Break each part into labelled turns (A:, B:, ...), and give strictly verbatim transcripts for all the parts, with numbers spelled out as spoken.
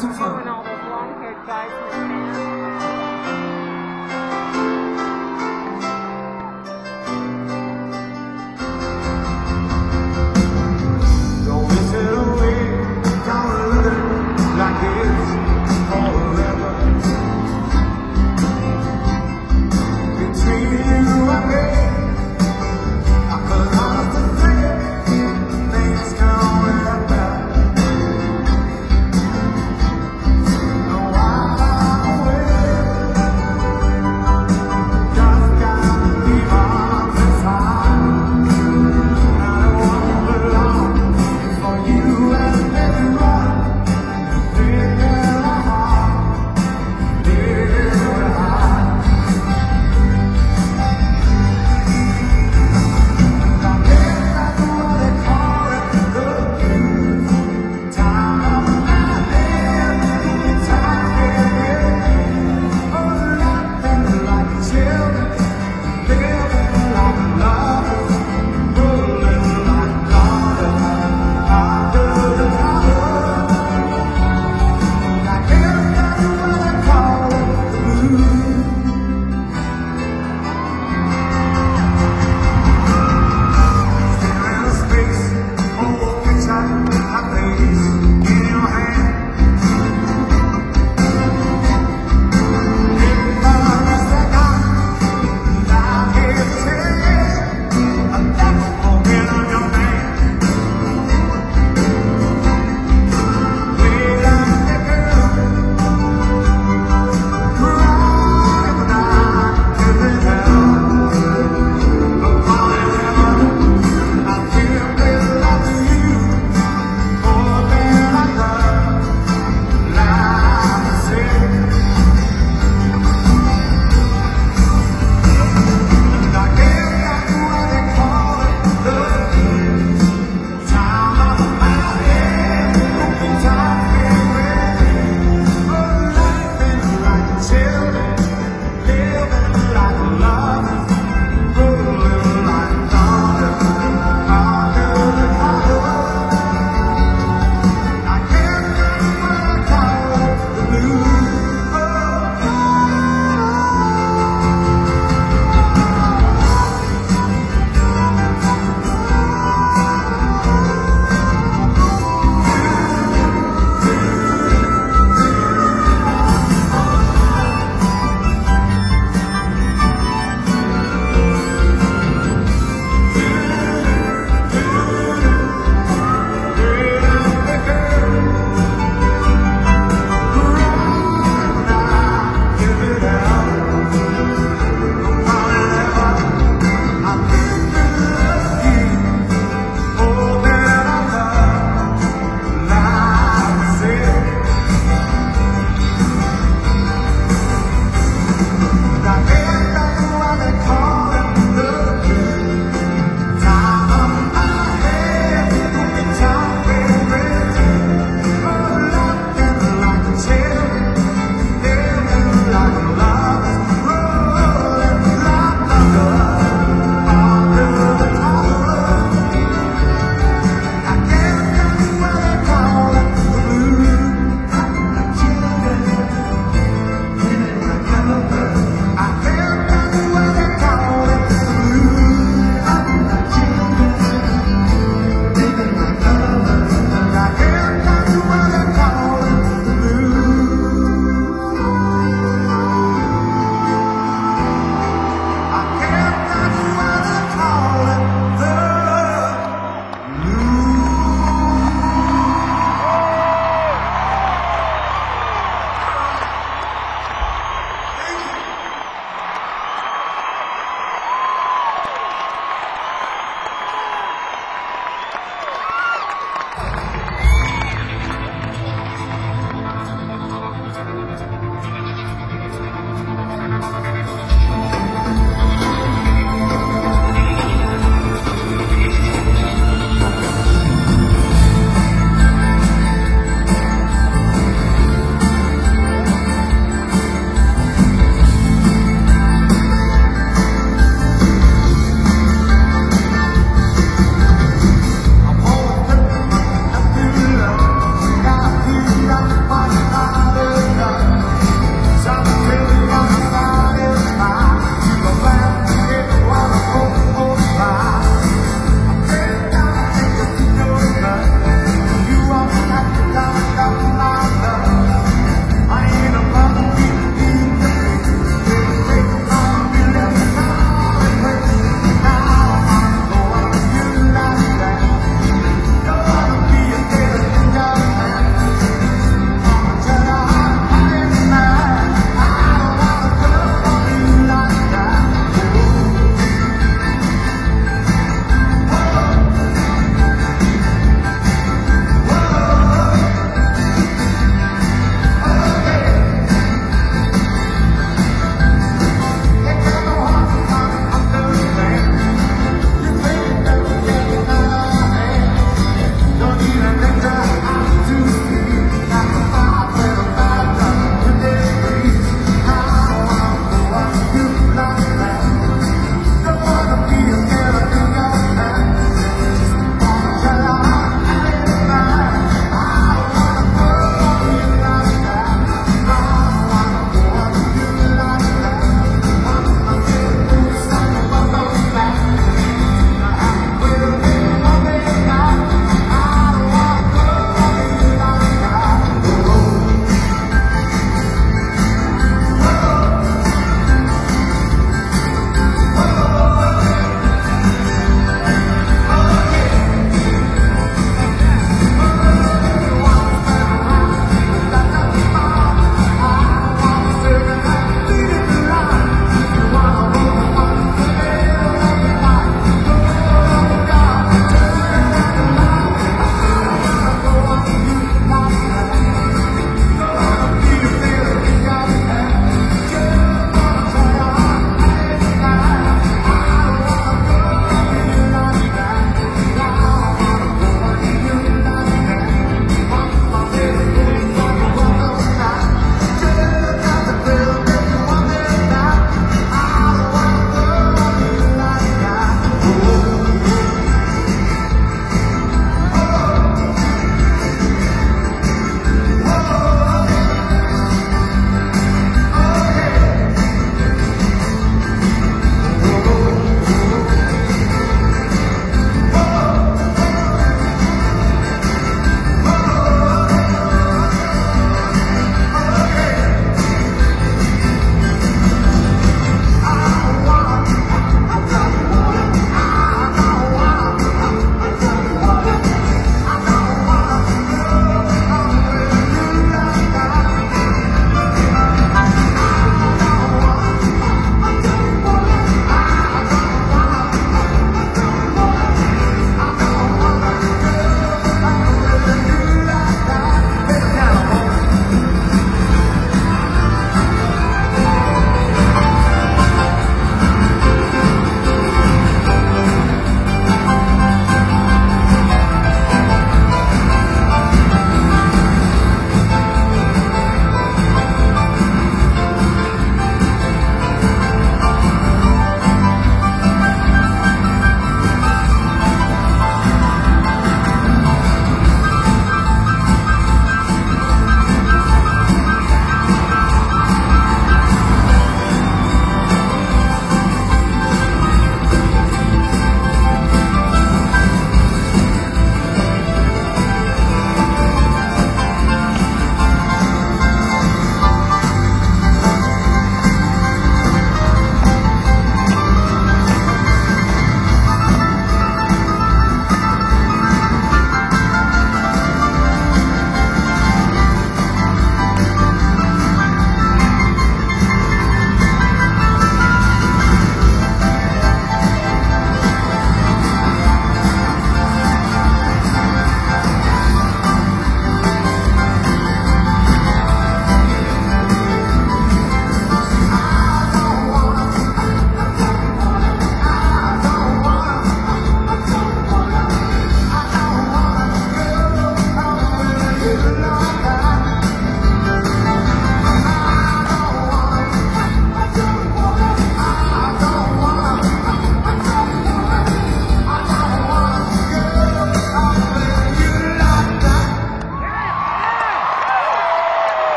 A: some
B: You
A: fun.
B: and all those long-haired guys in the band.
A: Don't miss it away. Don't live like this forever. Between you and me, I could honestly say things can only get better.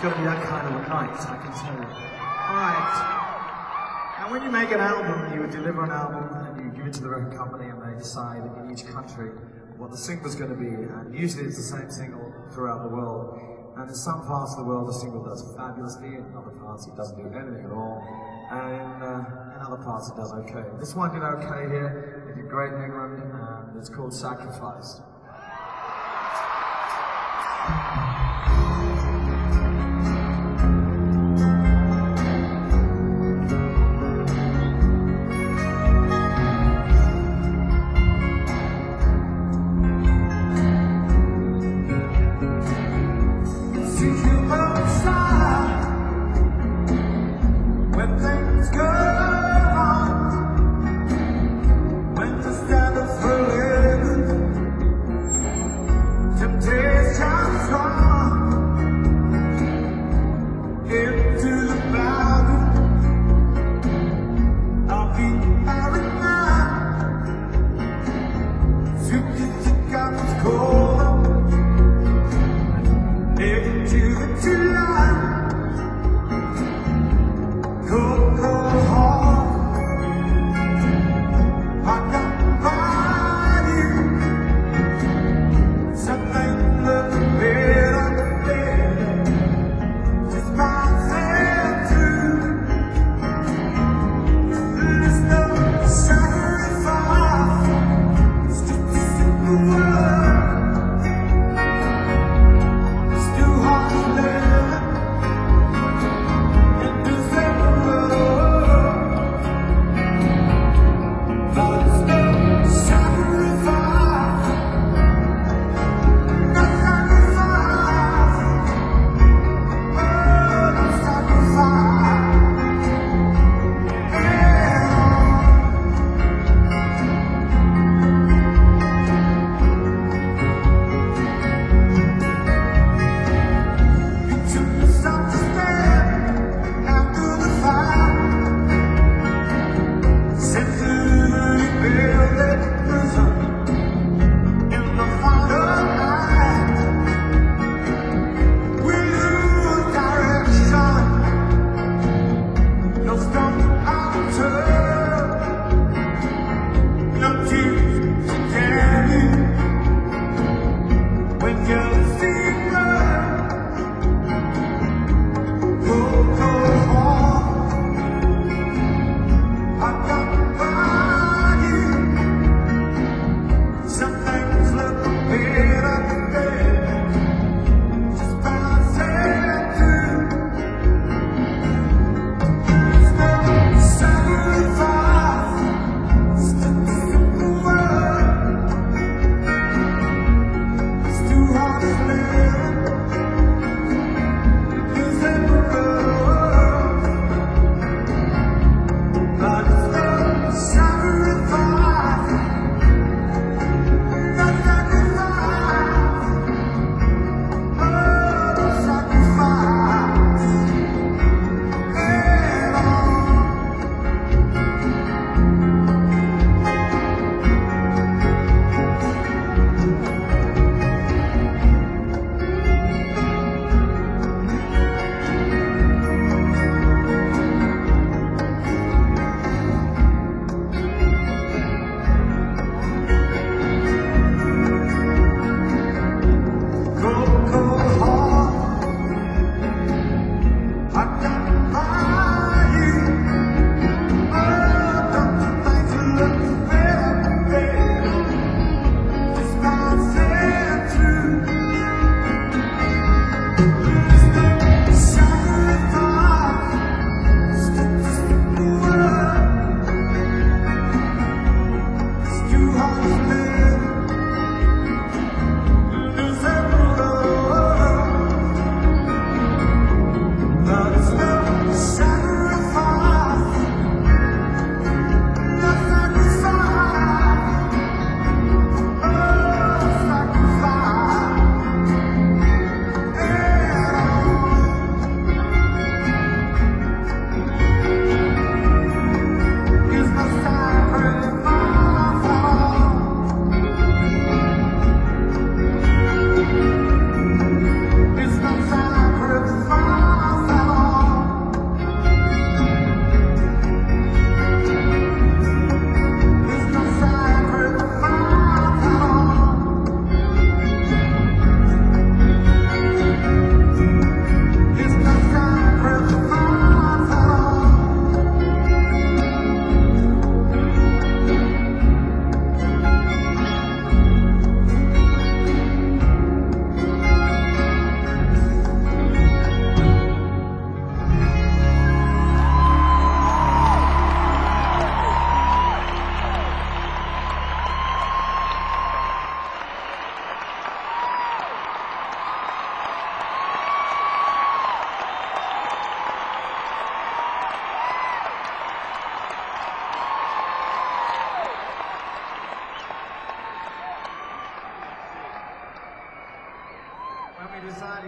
C: going to be that kind of a night, I can tell you. Alright. And when you make an album, you deliver an album and you give it to the record company and they decide in each country what the single's going to be. And usually it's the same single throughout the world. And in some parts of the world, the single does fabulously, in other parts it doesn't do anything at all. And in, uh, in other parts it does okay. This one did okay here, it did great in England, and it's called Sacrificed.
A: Temptation strong.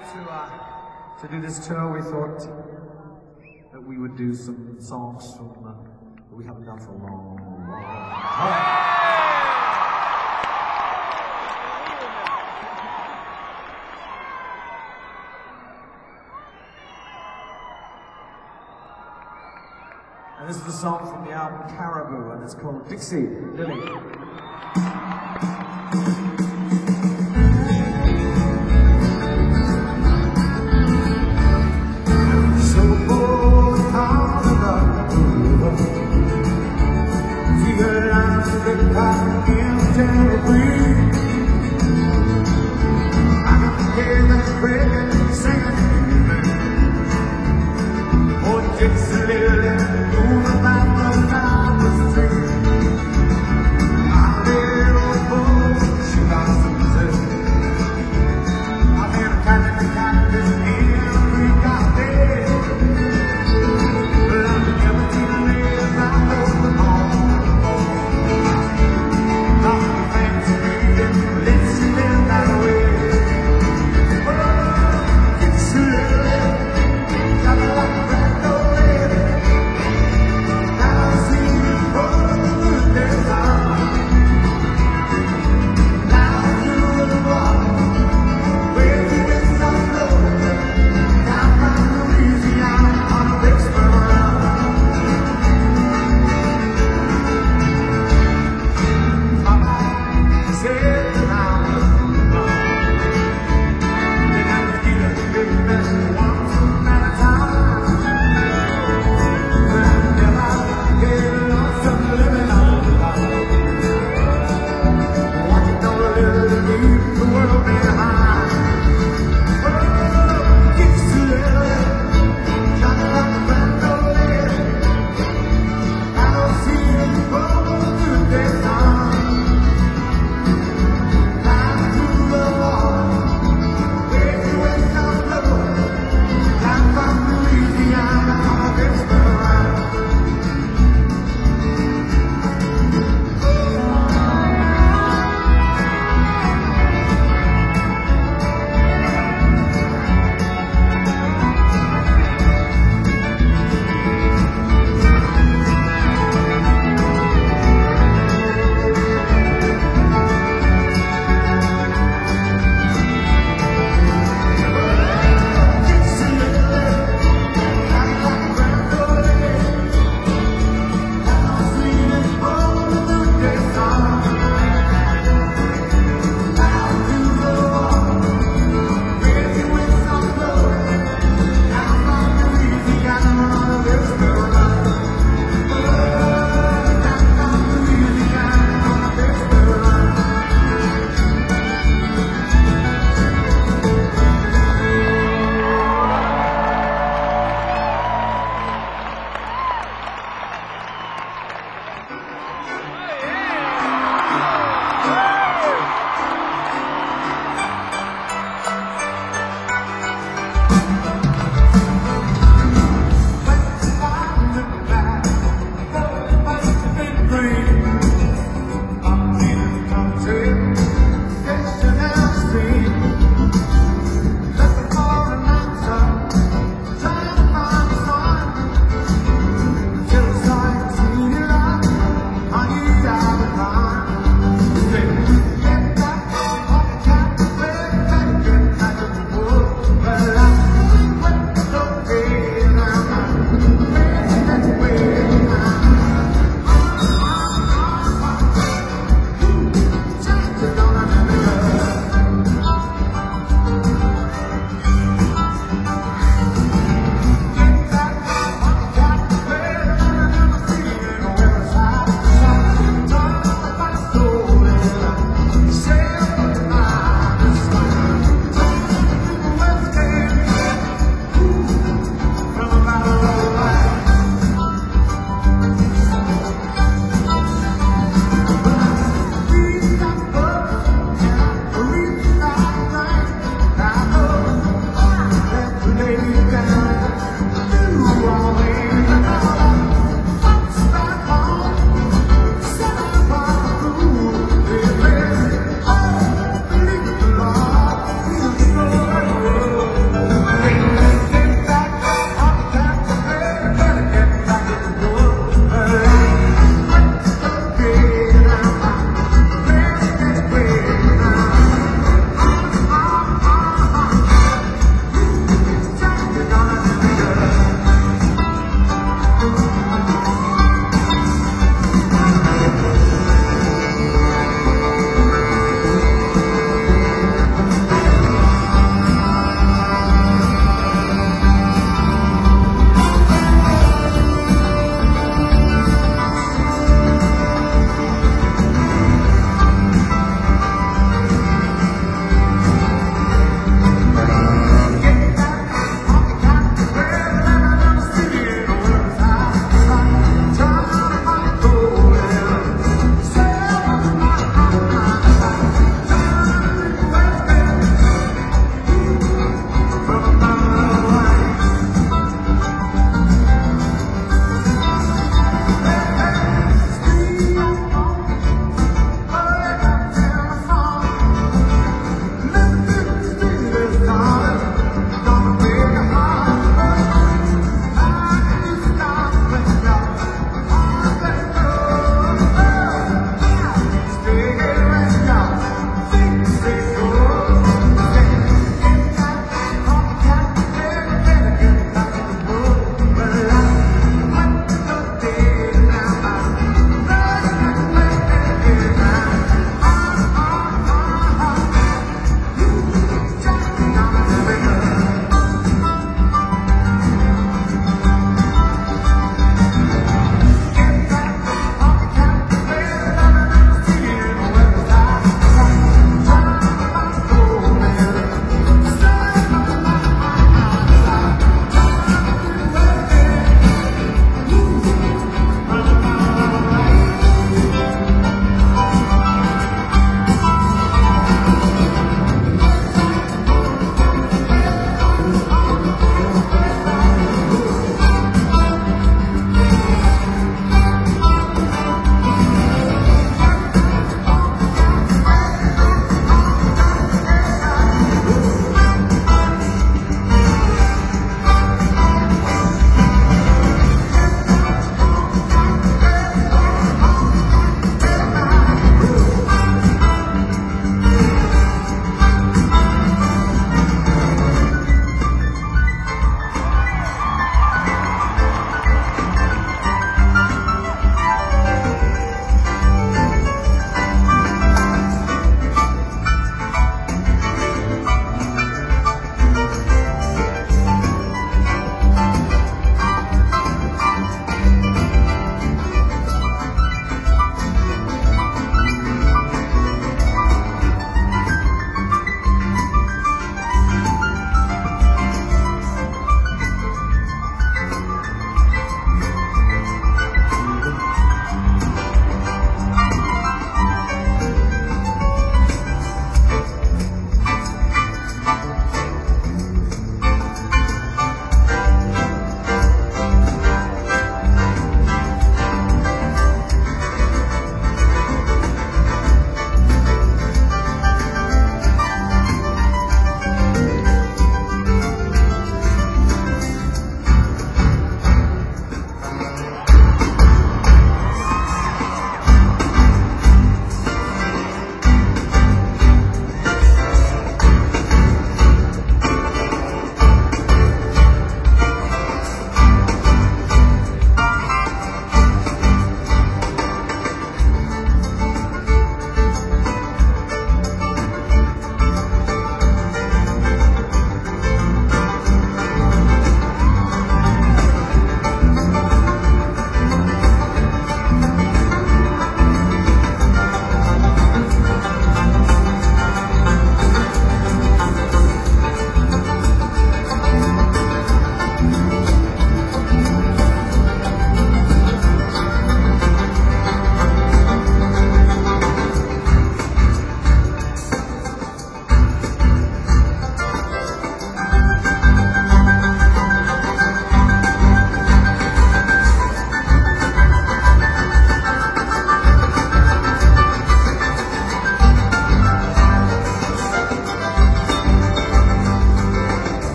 C: to uh, to do this tour, we thought that we would do some songs from uh, that we haven't done for a long, long time. And this is the song from the album Caribou, and it's called Dixie Lily.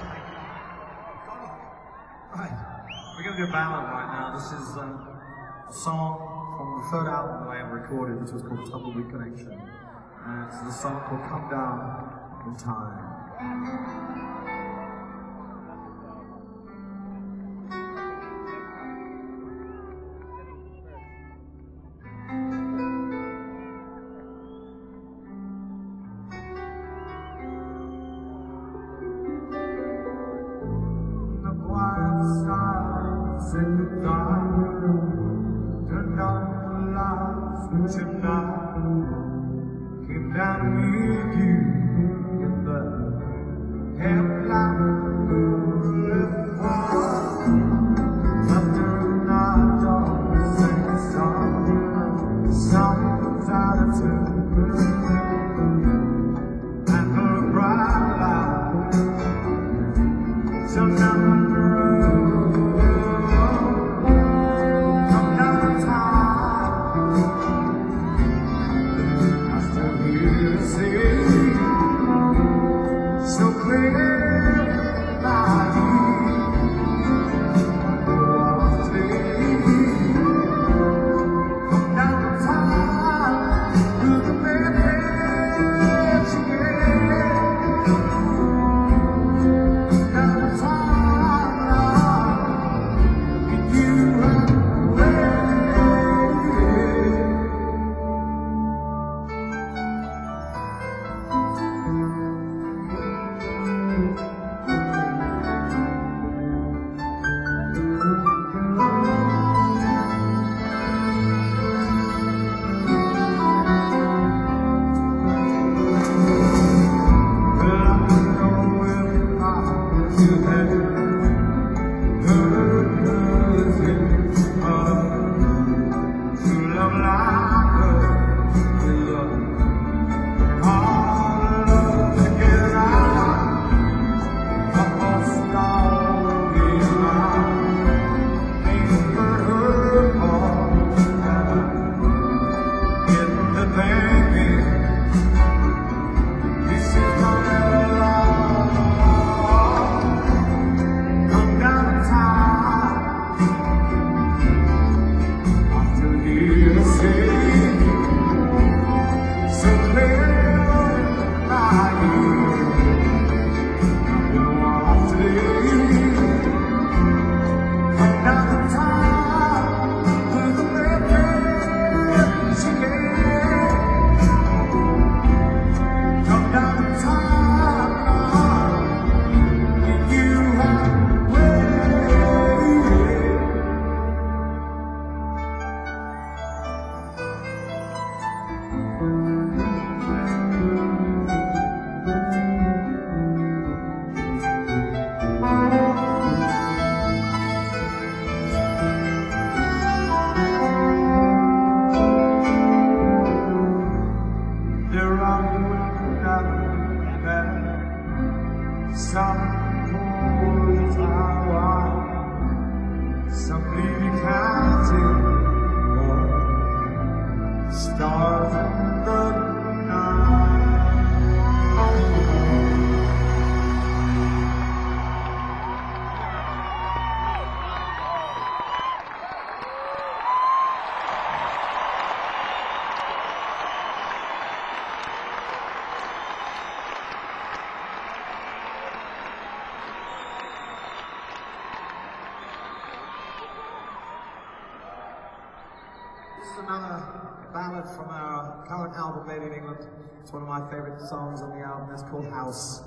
C: Right. We're going to do a ballad right now. This is um, a song from the third album that I ever recorded, which was called Tumbleweed Connection. And it's a song called Come Down in Time.
A: Say goodbye, turn on the lights, switch it now. Came down to meet you in the headlight, moving far. After a night of the same song, someone's out of tune. And a bright light, so now so clear by come down time through the minutes again. Down time and you are away. Some more tower, some leave counting more stars in the night.
C: This is another ballad from our current album, Made in England. It's one of my favorite songs on the album. It's called House.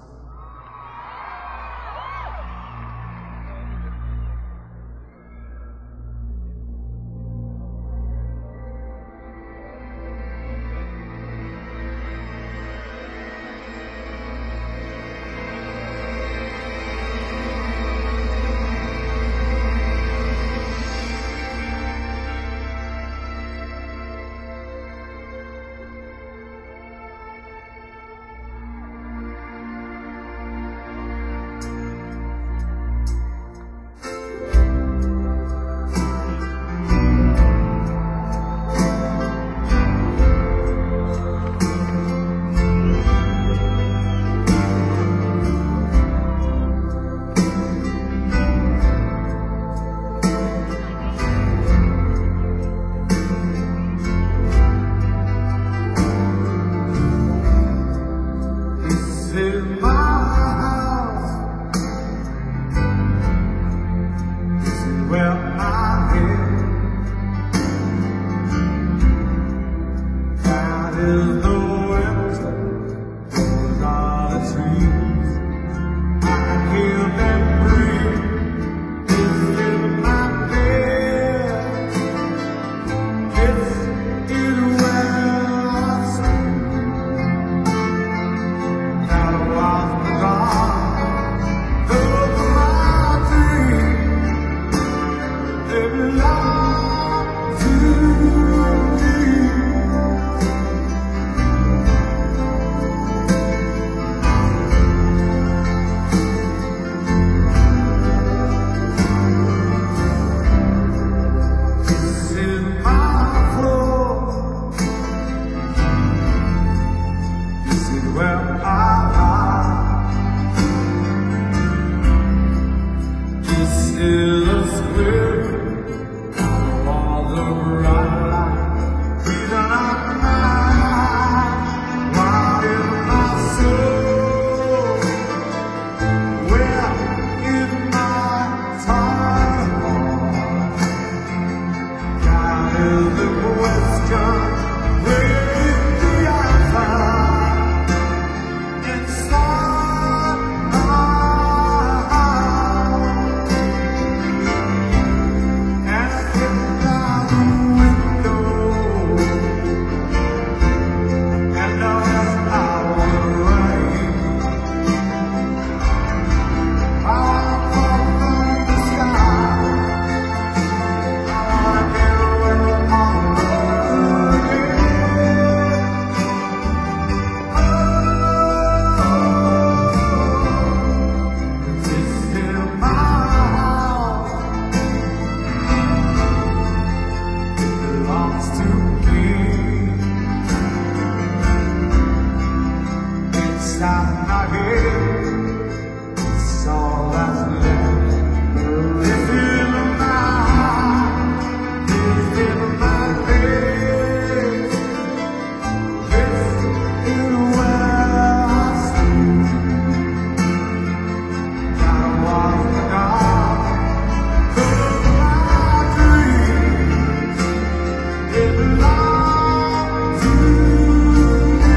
A: all that's left. This is my heart, this is my head. This is where I sleep. Gotta watch the dark, 'cause my dreams, they belong to me.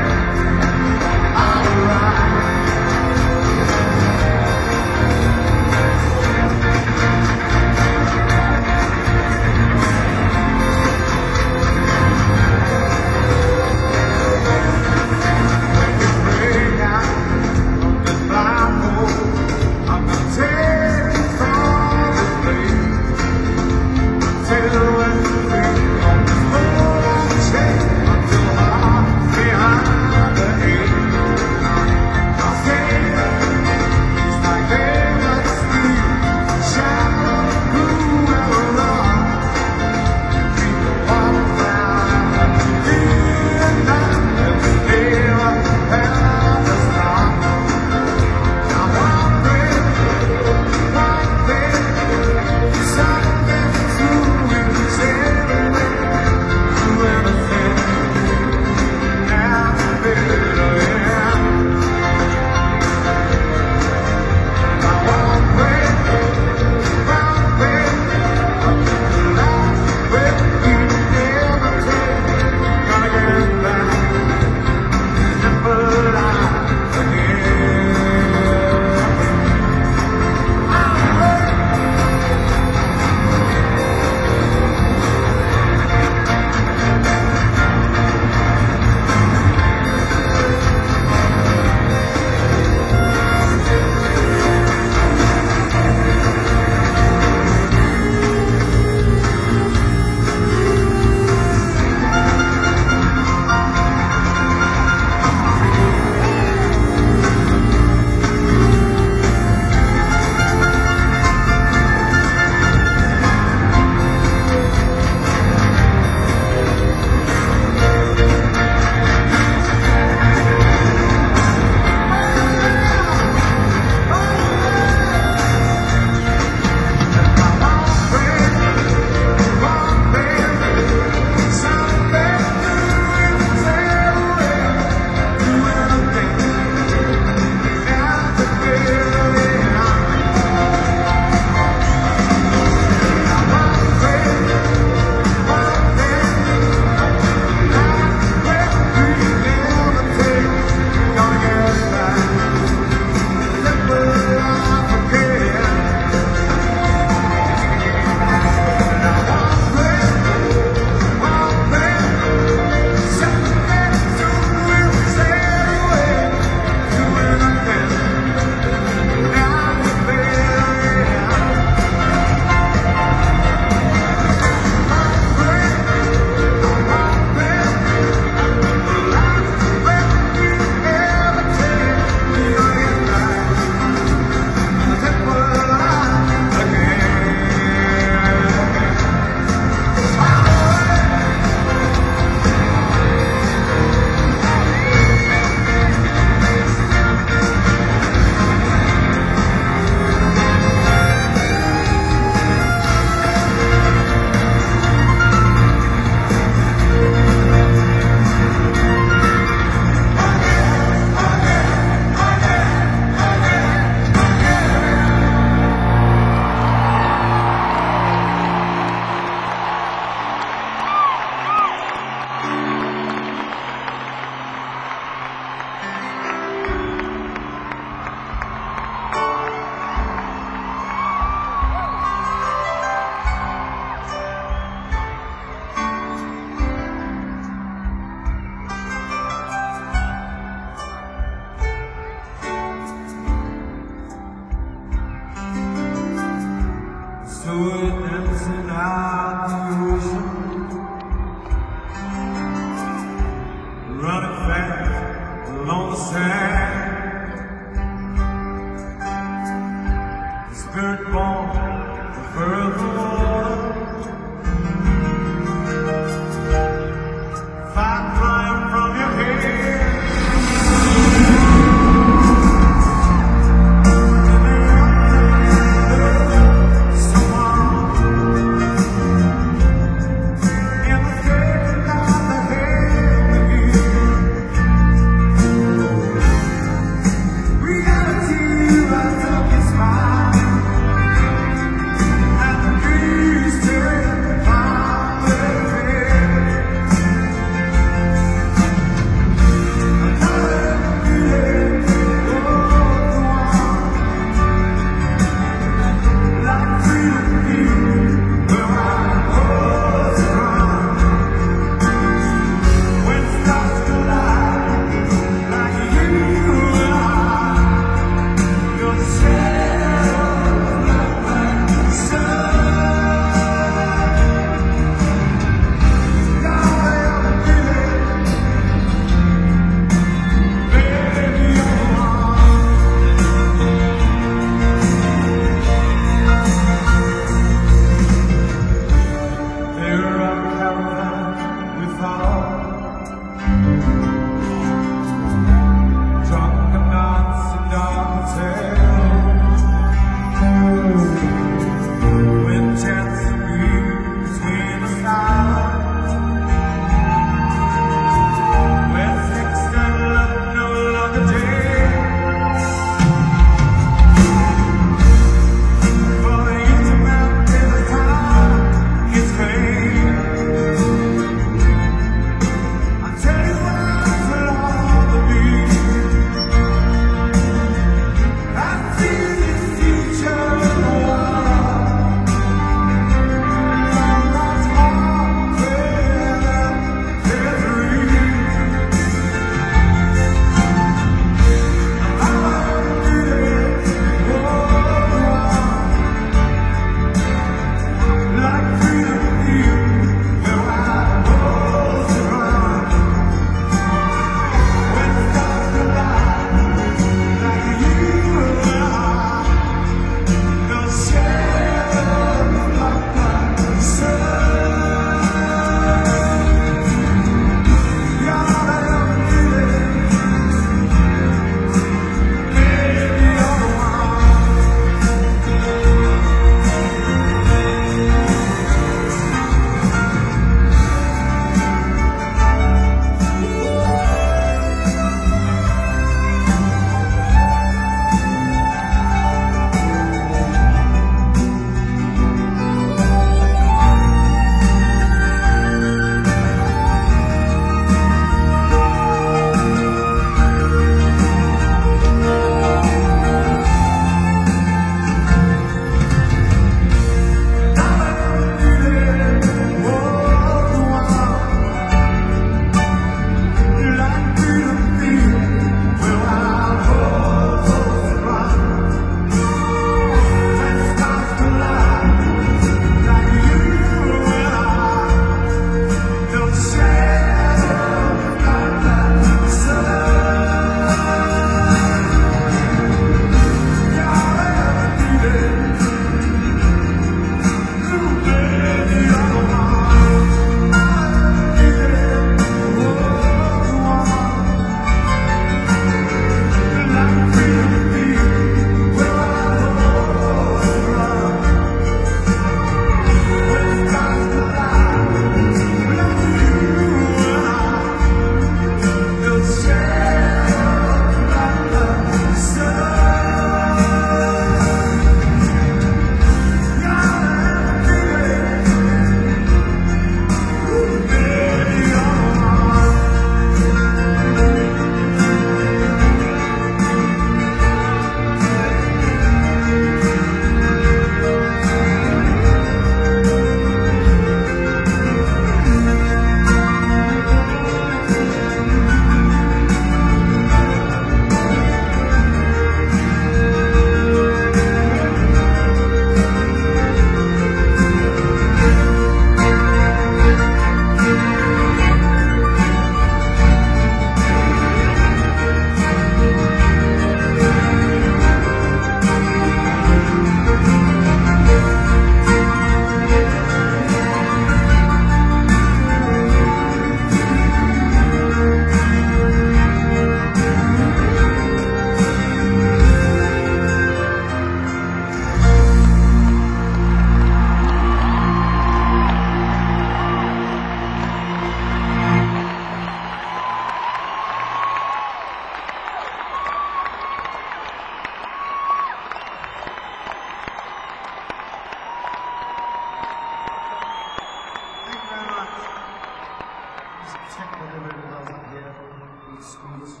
C: check whatever it was up here. These schools.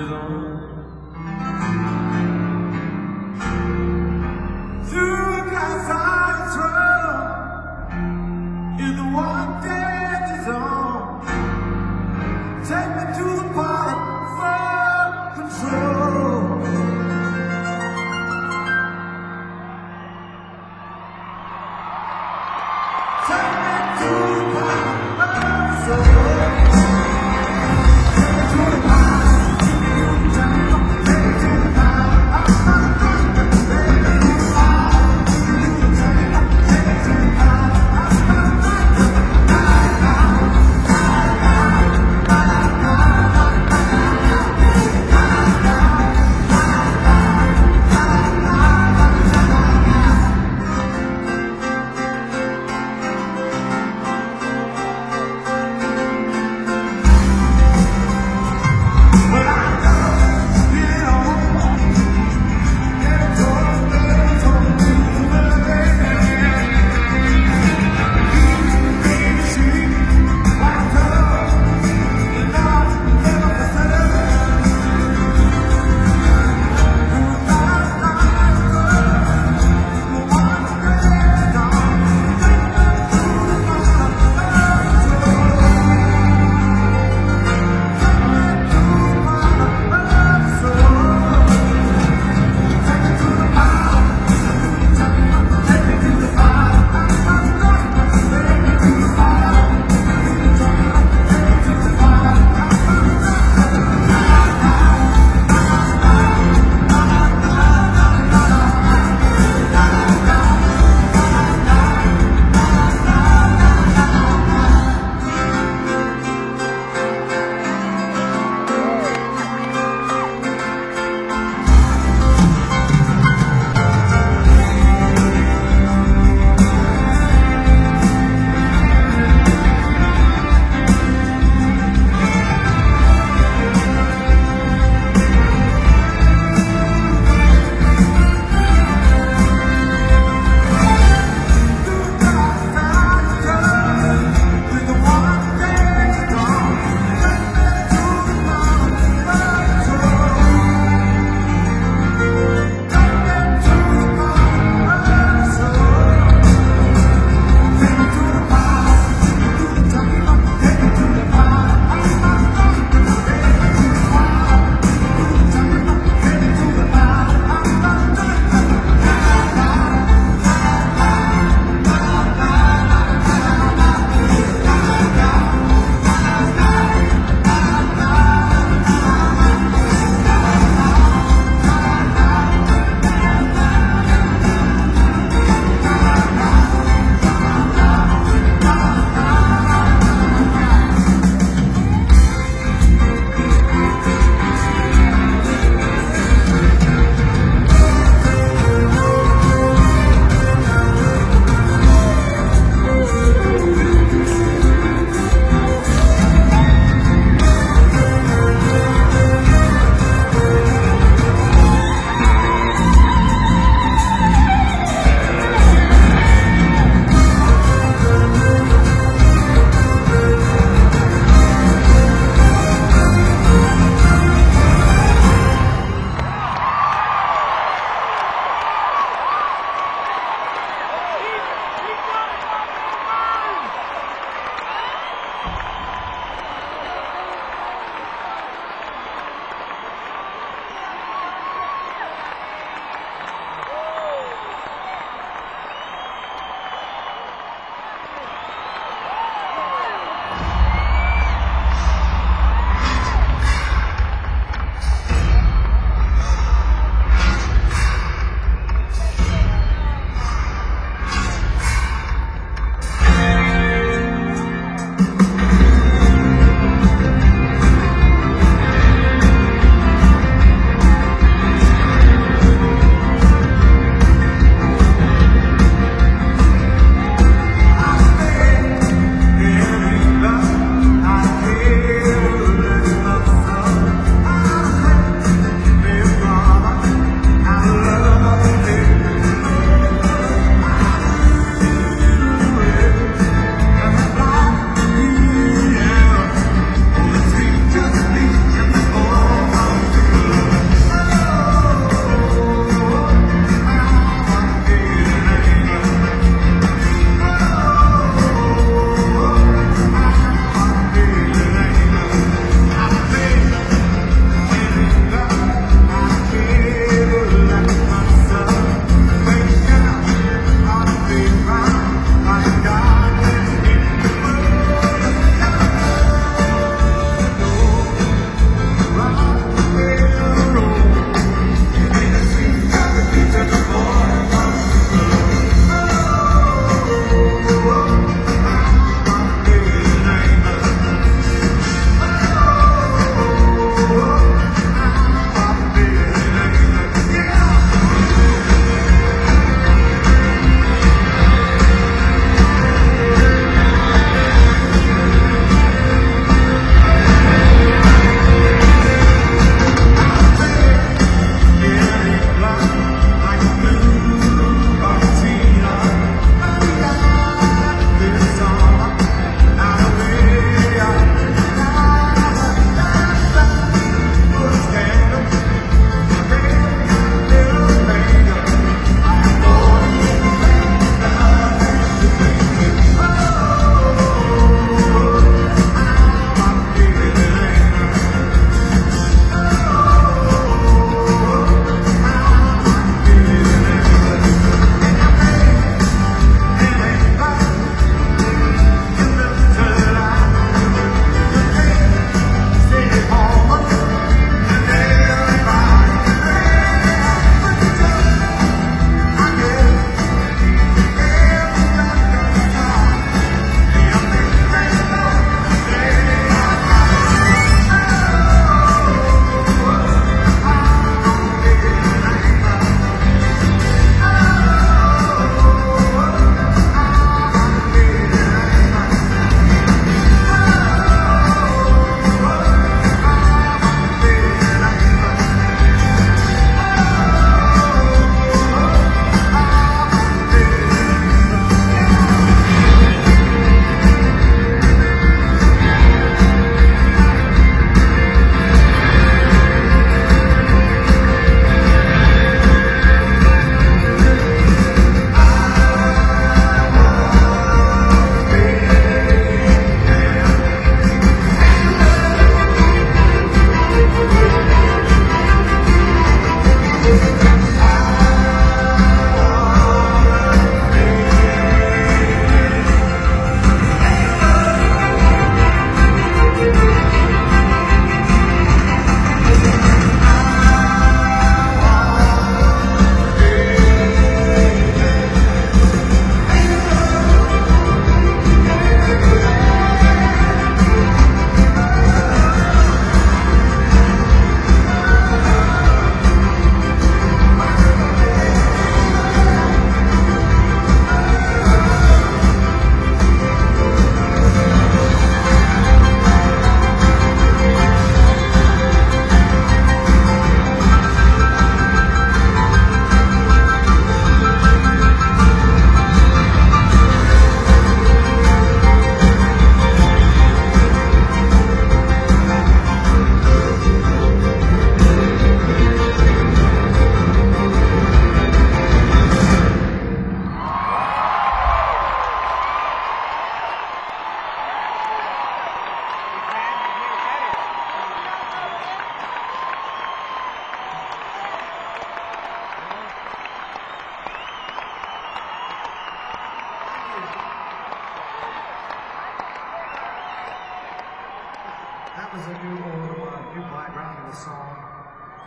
A: rhythm. Through a glass throw in the one dead zone. Take me to the part for control. Take me to the part of soul. Take me to the part.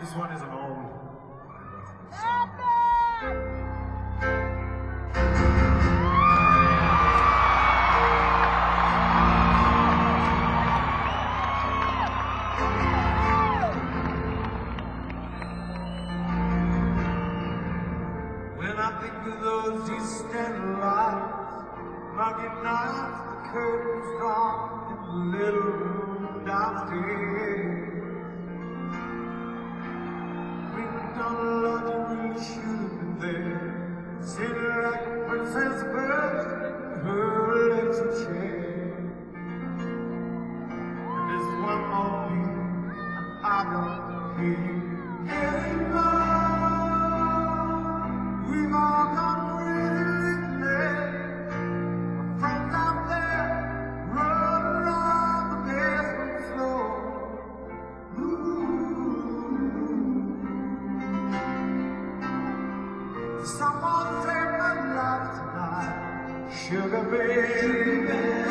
C: This one is an old.
A: When I think of those distant lights, recognize the curtains drawn in the little room downstairs. We've done a lot that really should have been there, sitting like a princess perched in her electric chair. And there's one more thing, and I don't hear you anymore. We've all gone really there. My friends out there run around the basement floor. Ooh. Someone saved my life tonight, sugar baby.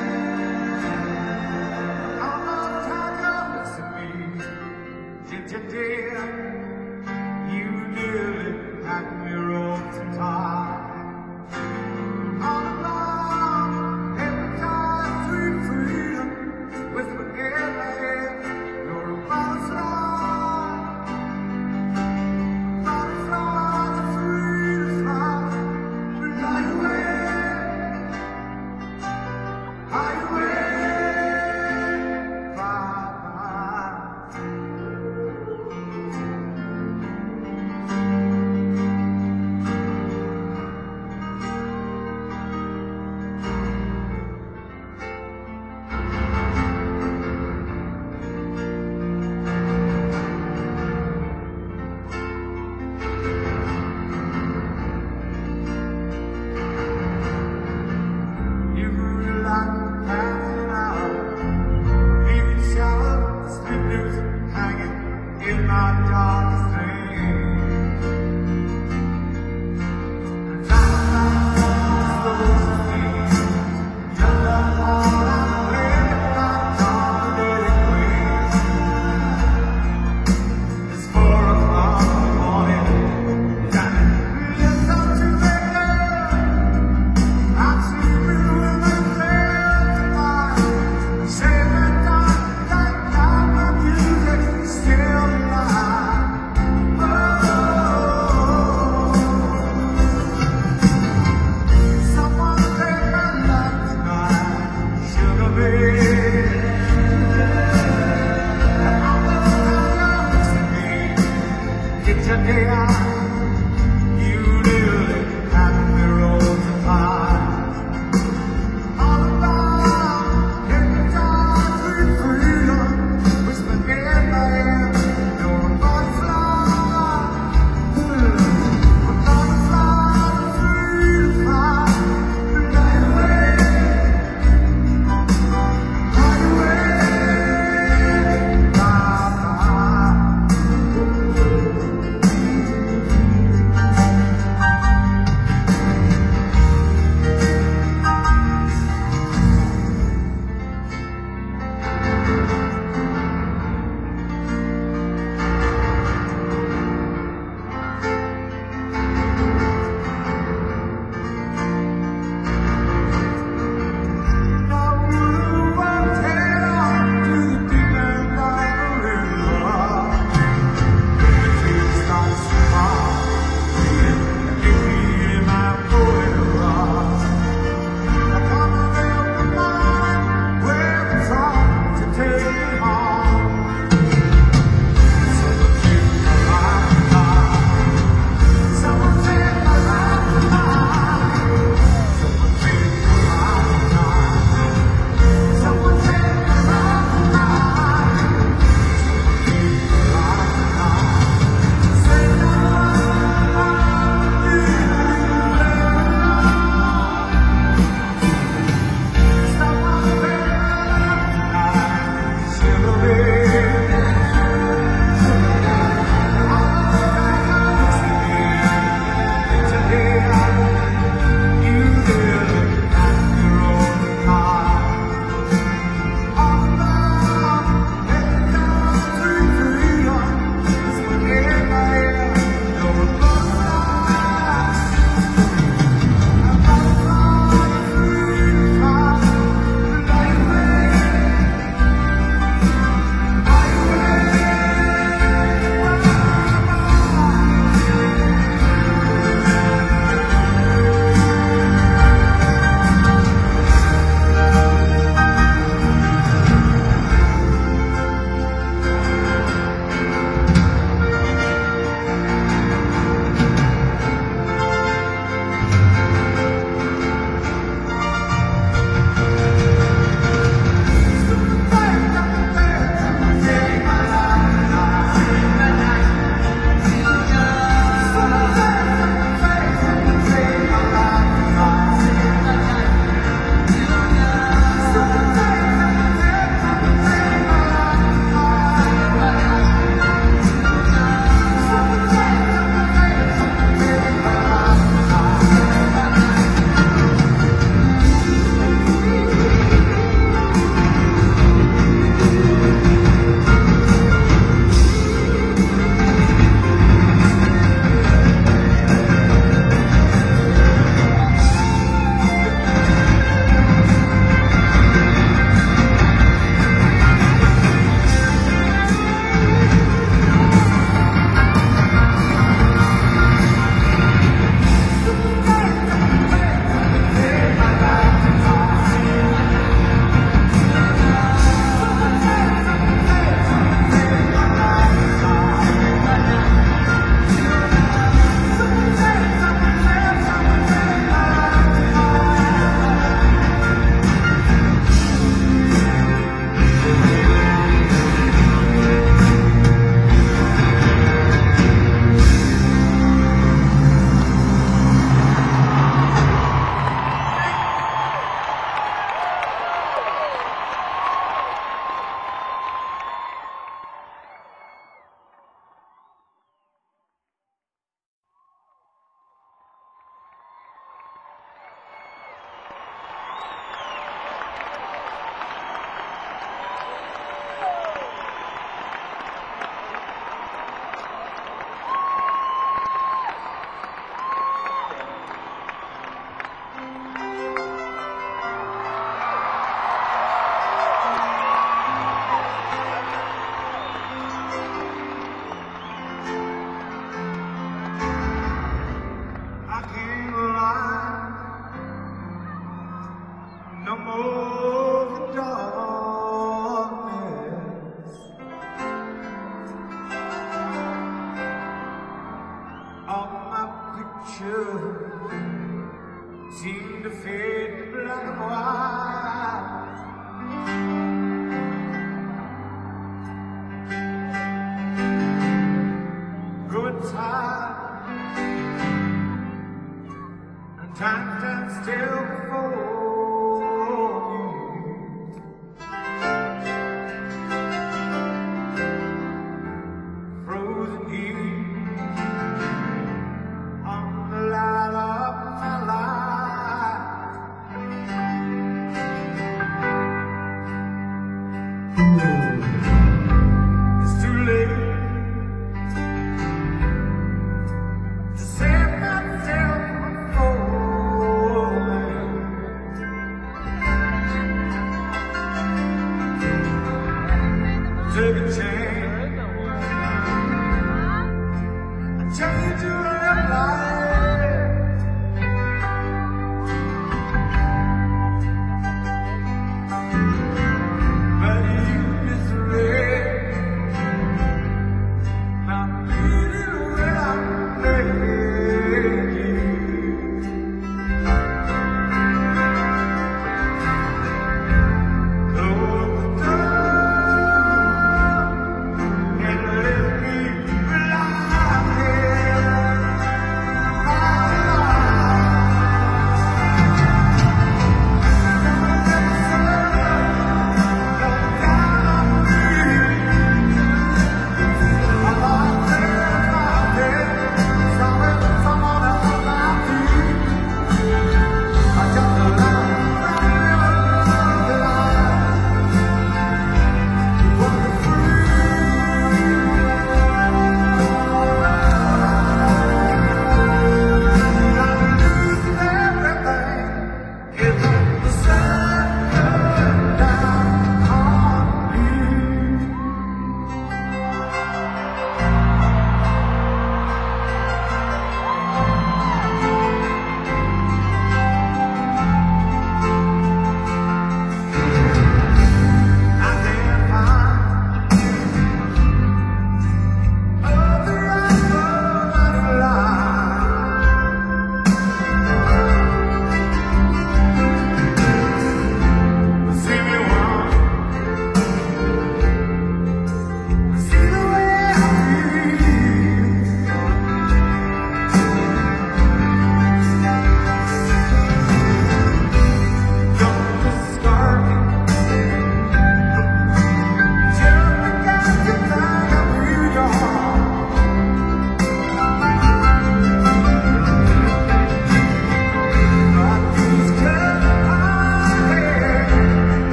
A: How much time you're missing me? Did you dare? You nearly had me rolled to tie. All along, hypnotized sweet freedom, whispered in my ear, you're a butterfly. Butterfly, the sweetest fly. Fly away, fly away, fly. You grew like passing out, leaving shower, sleep news hanging in my darkest dreams. And time slows me, your love all I'm playing my dominating queen. It's four o'clock in the morning, damn it, listen to me, girl. I see you in the tonight. Save the time, that time the music still alive. Oh, someone take my life tonight, sugar baby. And I know how you're missing me. Get your day out. You nearly had me rolled to pie. All about hypnotized with freedom, whispered in my ear, you're a butterfly. A butterfly, the sweetest fly. Fly away, fly away, fly, fly. future seemed to fade to black and white. Good time and time stands still before you. Frozen heat on the light of my life. It's too late to save myself from falling. Take a chance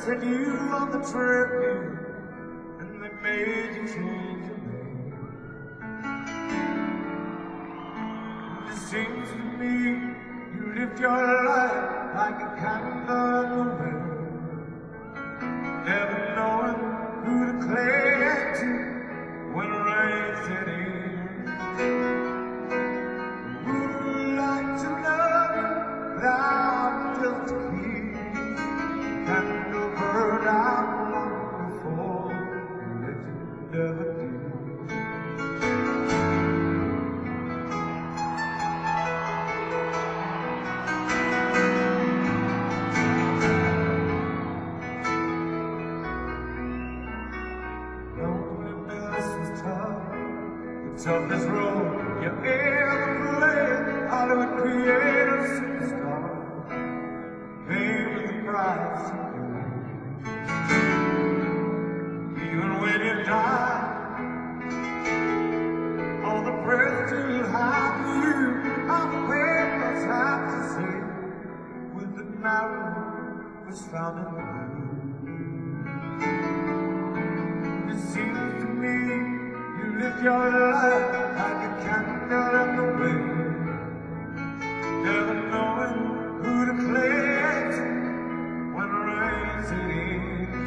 A: sent you on the treadmill, and they made you change your name. It seems to me you lived your life like a candle in the wind, never knowing who to cling to when rain set in. Would like to love you, but I'm just a kid. Candle burned out long before that you never did. Toughest road you ever played, Hollywood creator superstar, came with the price of your name. Even when you die, all the press still have you. I'm afraid what's have to say with the marrow was found in the blue. It seems to me live your life like a candle in the wind, never knowing who to cling to when rain set in.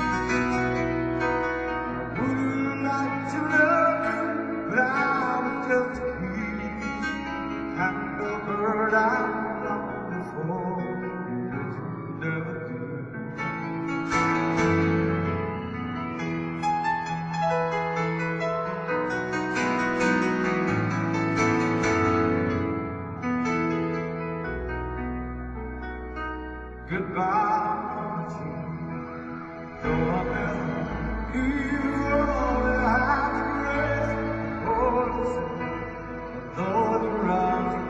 A: I would like to love you, but I was just a kid. Candle burned out long before that you never did. Goodbye, though I'll never hear all that I have to rest, or listen, though the rising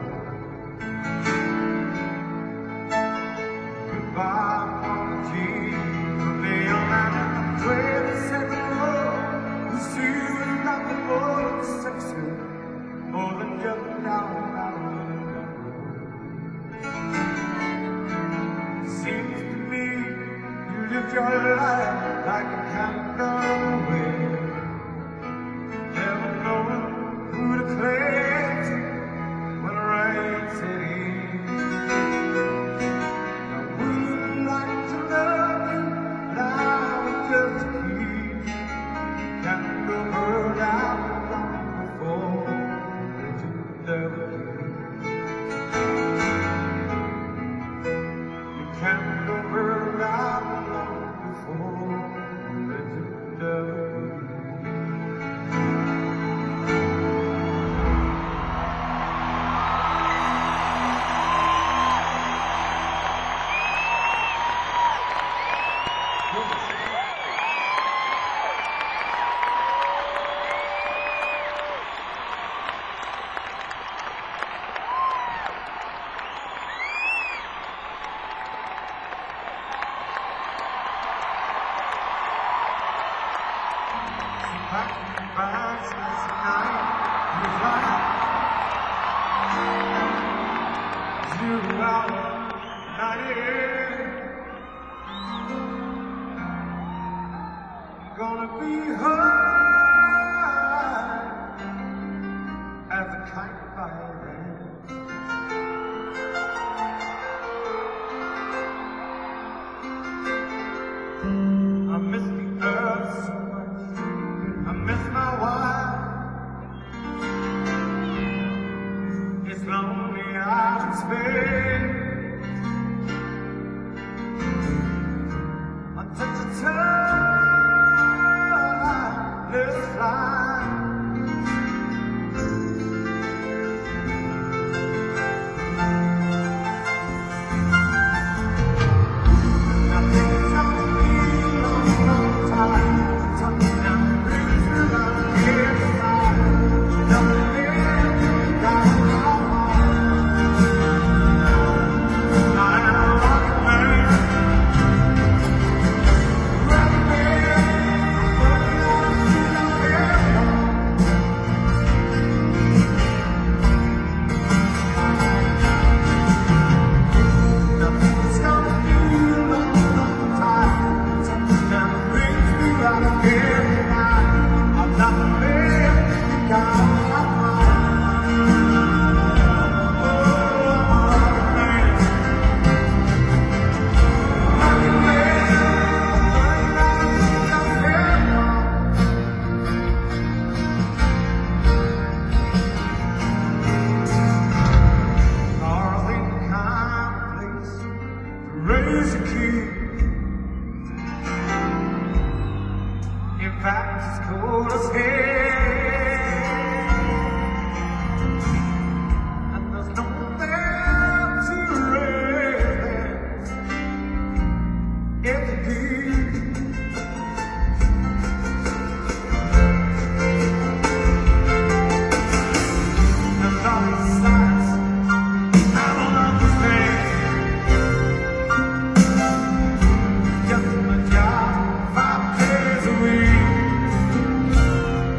A: cold. Goodbye, apology, from the young man in the twenty-second row, who still got the most sexy, more than just down out of the seems to me you lived your life like a candle in the wind, never knowing who to cling to when rain set in. I would like to love you, but I was just a kid. Candle burned out long before that you never did. Candle burned out long before that you never back last night, you fly you out ninety-eight. Gonna be high as a kite by rain. I miss the earth so much, I miss my wife. It's lonely out in space. I touch a time, facts as cold as hell. And there's no there to rest if you do. There's all these sides I don't understand. Just a job five days a week.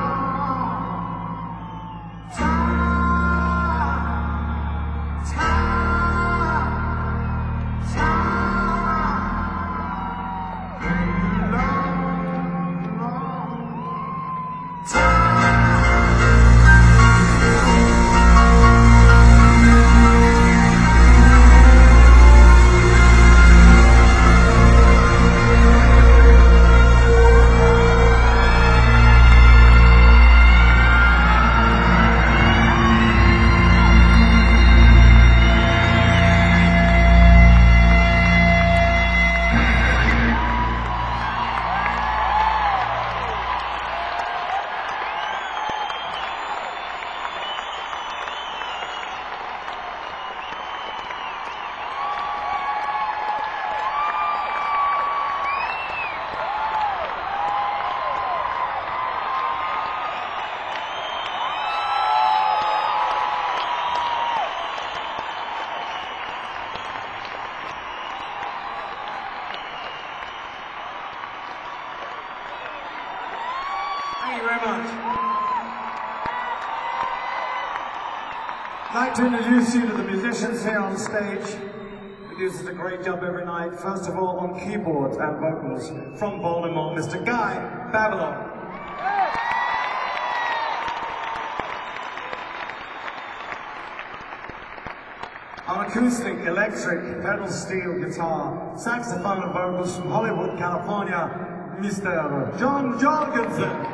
C: Thank you very much. I'd like to introduce you to the musicians here on stage. He does a great job every night. First of all, on keyboards and vocals, from Baltimore, Mister Guy Babylon. On acoustic, electric, pedal steel guitar, saxophone and vocals from Hollywood, California, Mister John Jorgensen.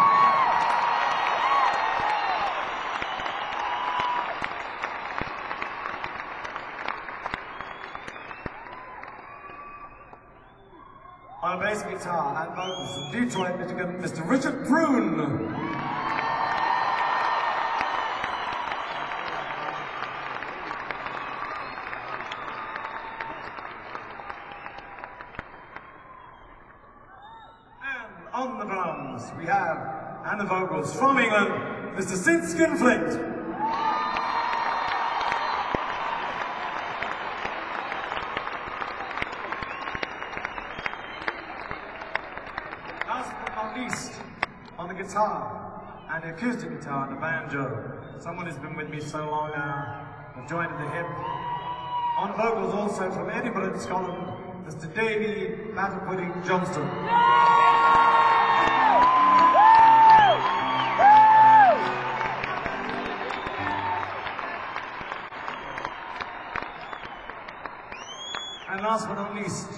C: On bass guitar and vocals from Detroit, Michigan, Mister Richard Prune. And on the drums, we have, and the vocals from England, Mister Sid Skinflint. Last but not least, on the guitar and the acoustic guitar and the banjo, someone who's been with me so long now, I've joined at the hip. On vocals also from Edinburgh in Scotland, Mister Davy Batter-Pudding Johnston. And last but not least,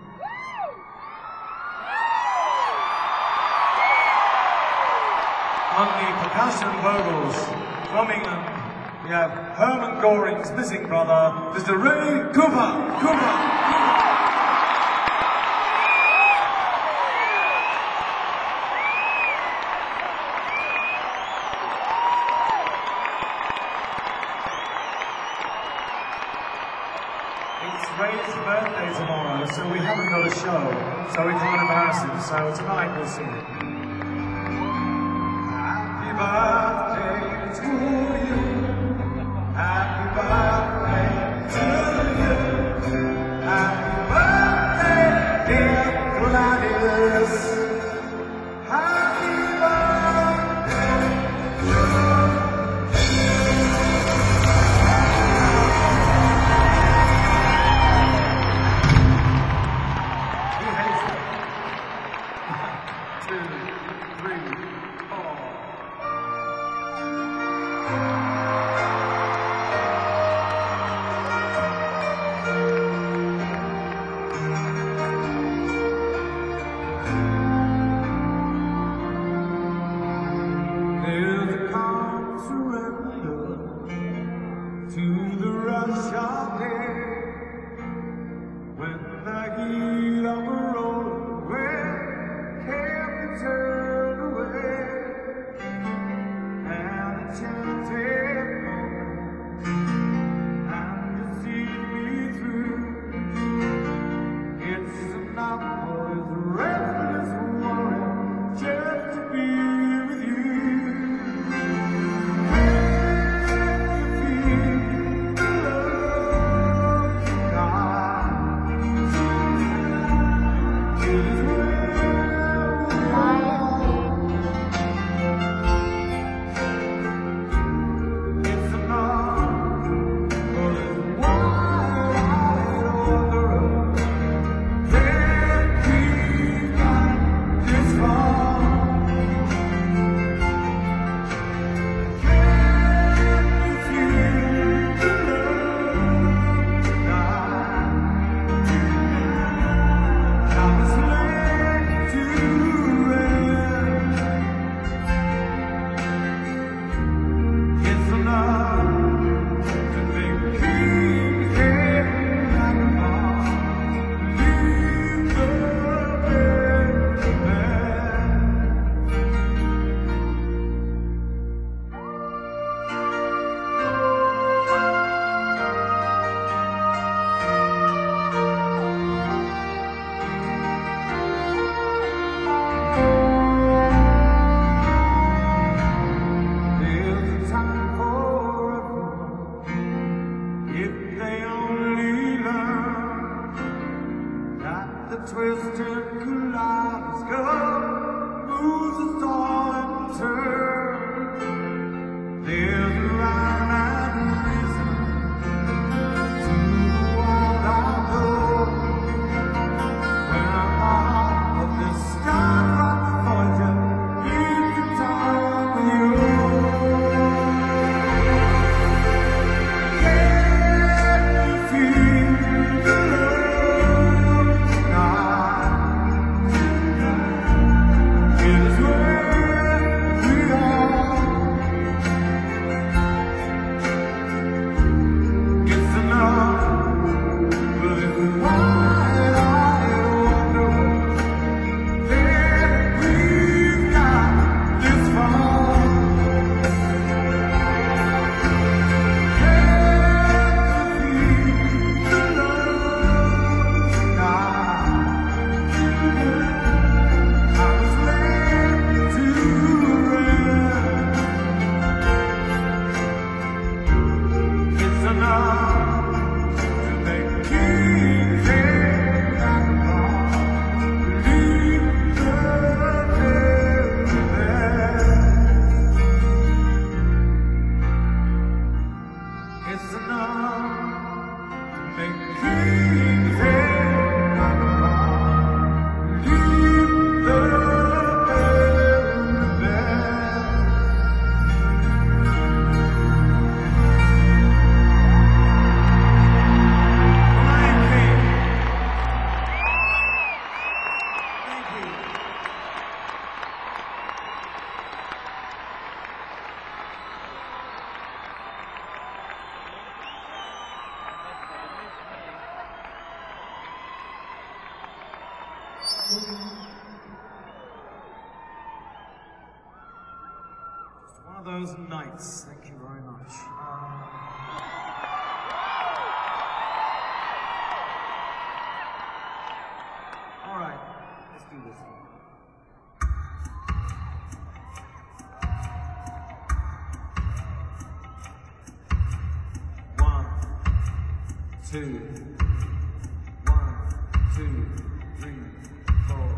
C: on the percussion vocals from England, we have Herman Goring's missing brother, Mister Ray Cooper. Cooper. It's Ray's birthday tomorrow, so we haven't got a show, so we can't embarrass him. So tonight we'll sing it. Happy birthday to you. Happy birthday to you. Happy birthday, dear Gladys. Happy birthday to you. There's a calm surrender to the rush of day when the heat of a rolling wave can't be turned away, and a tempted moment and deceive me through. It's enough for this restless world just to be with you. One of those nights. Thank you very much. Um, all right, let's do this one. One, two, one, two, three, four.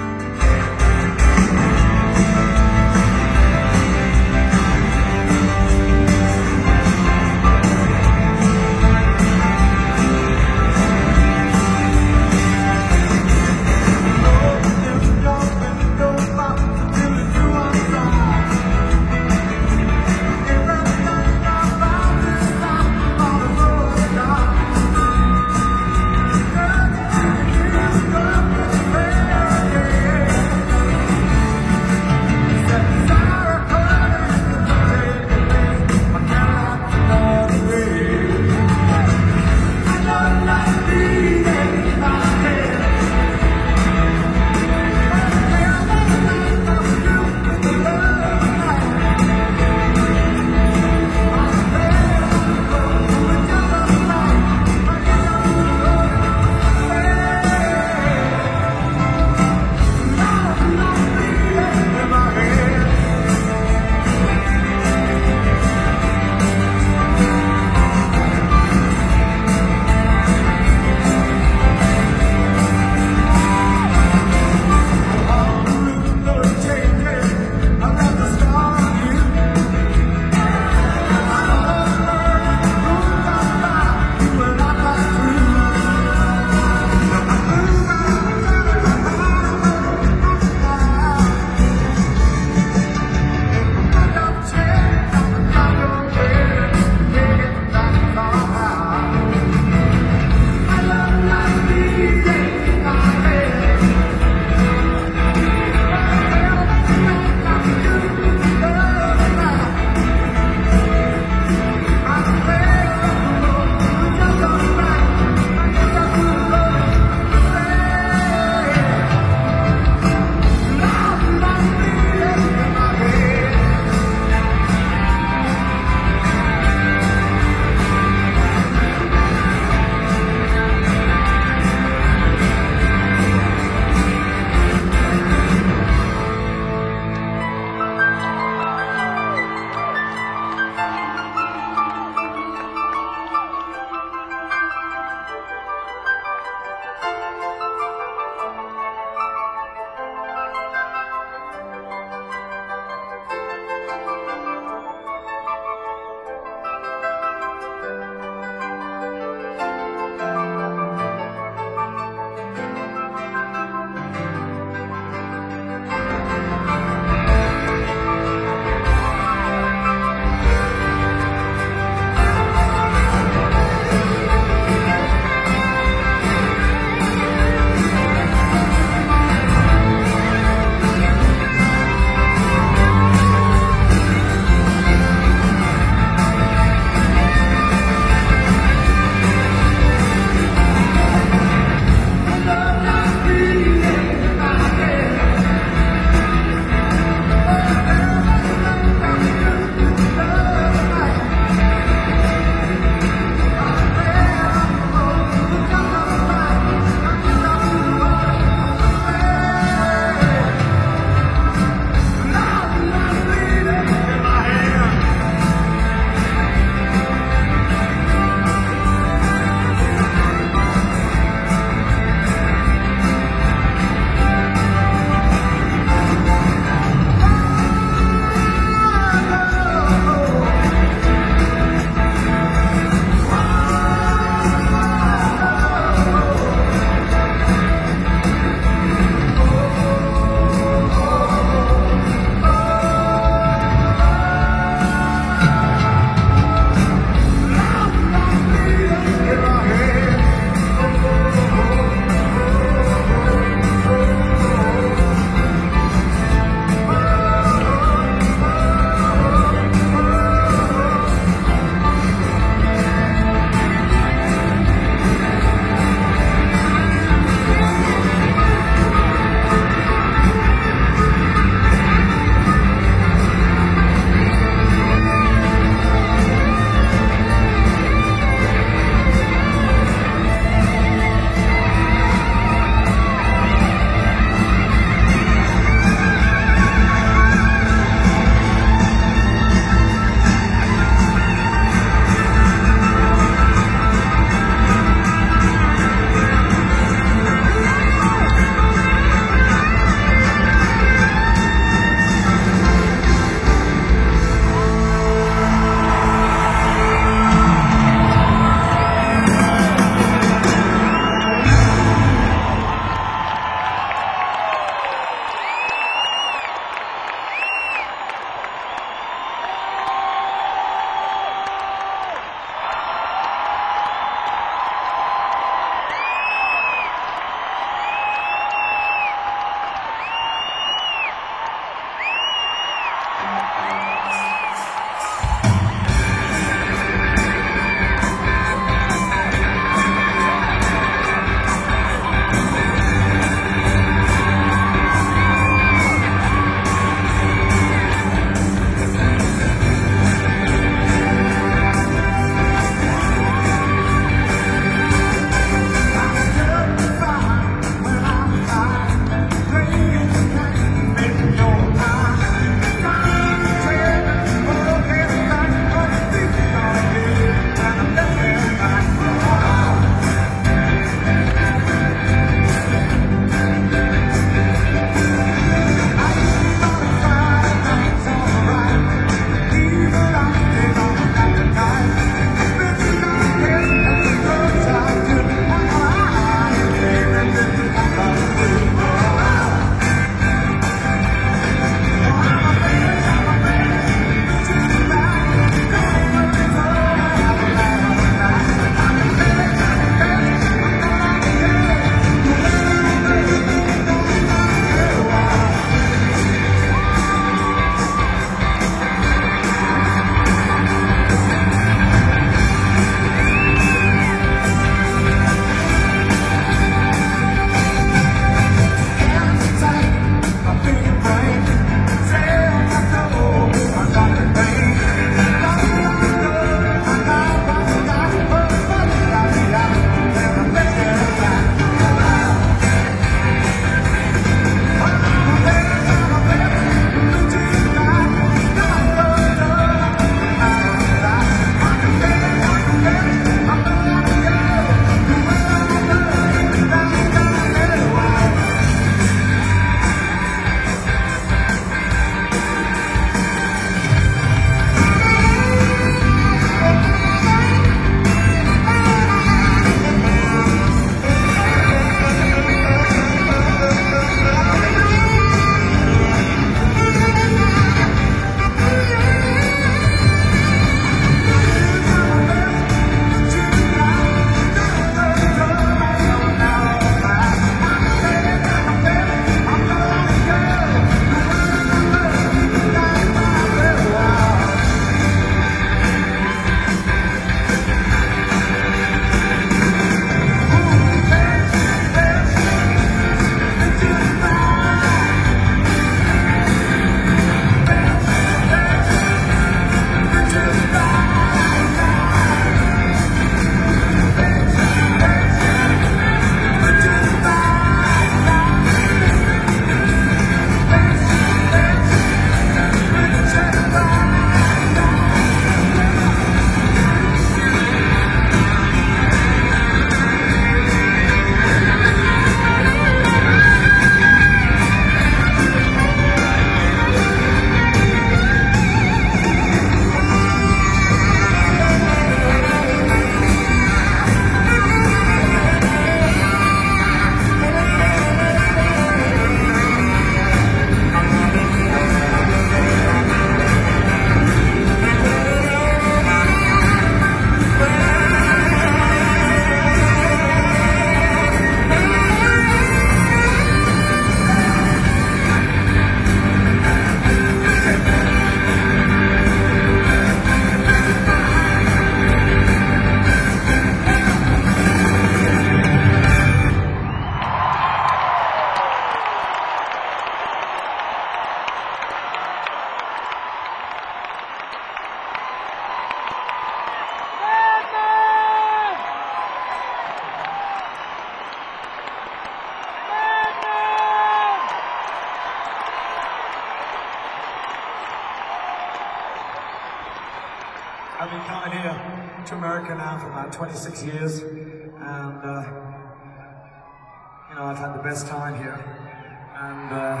C: America now for about twenty-six years, and uh, you know, I've had the best time here, and uh,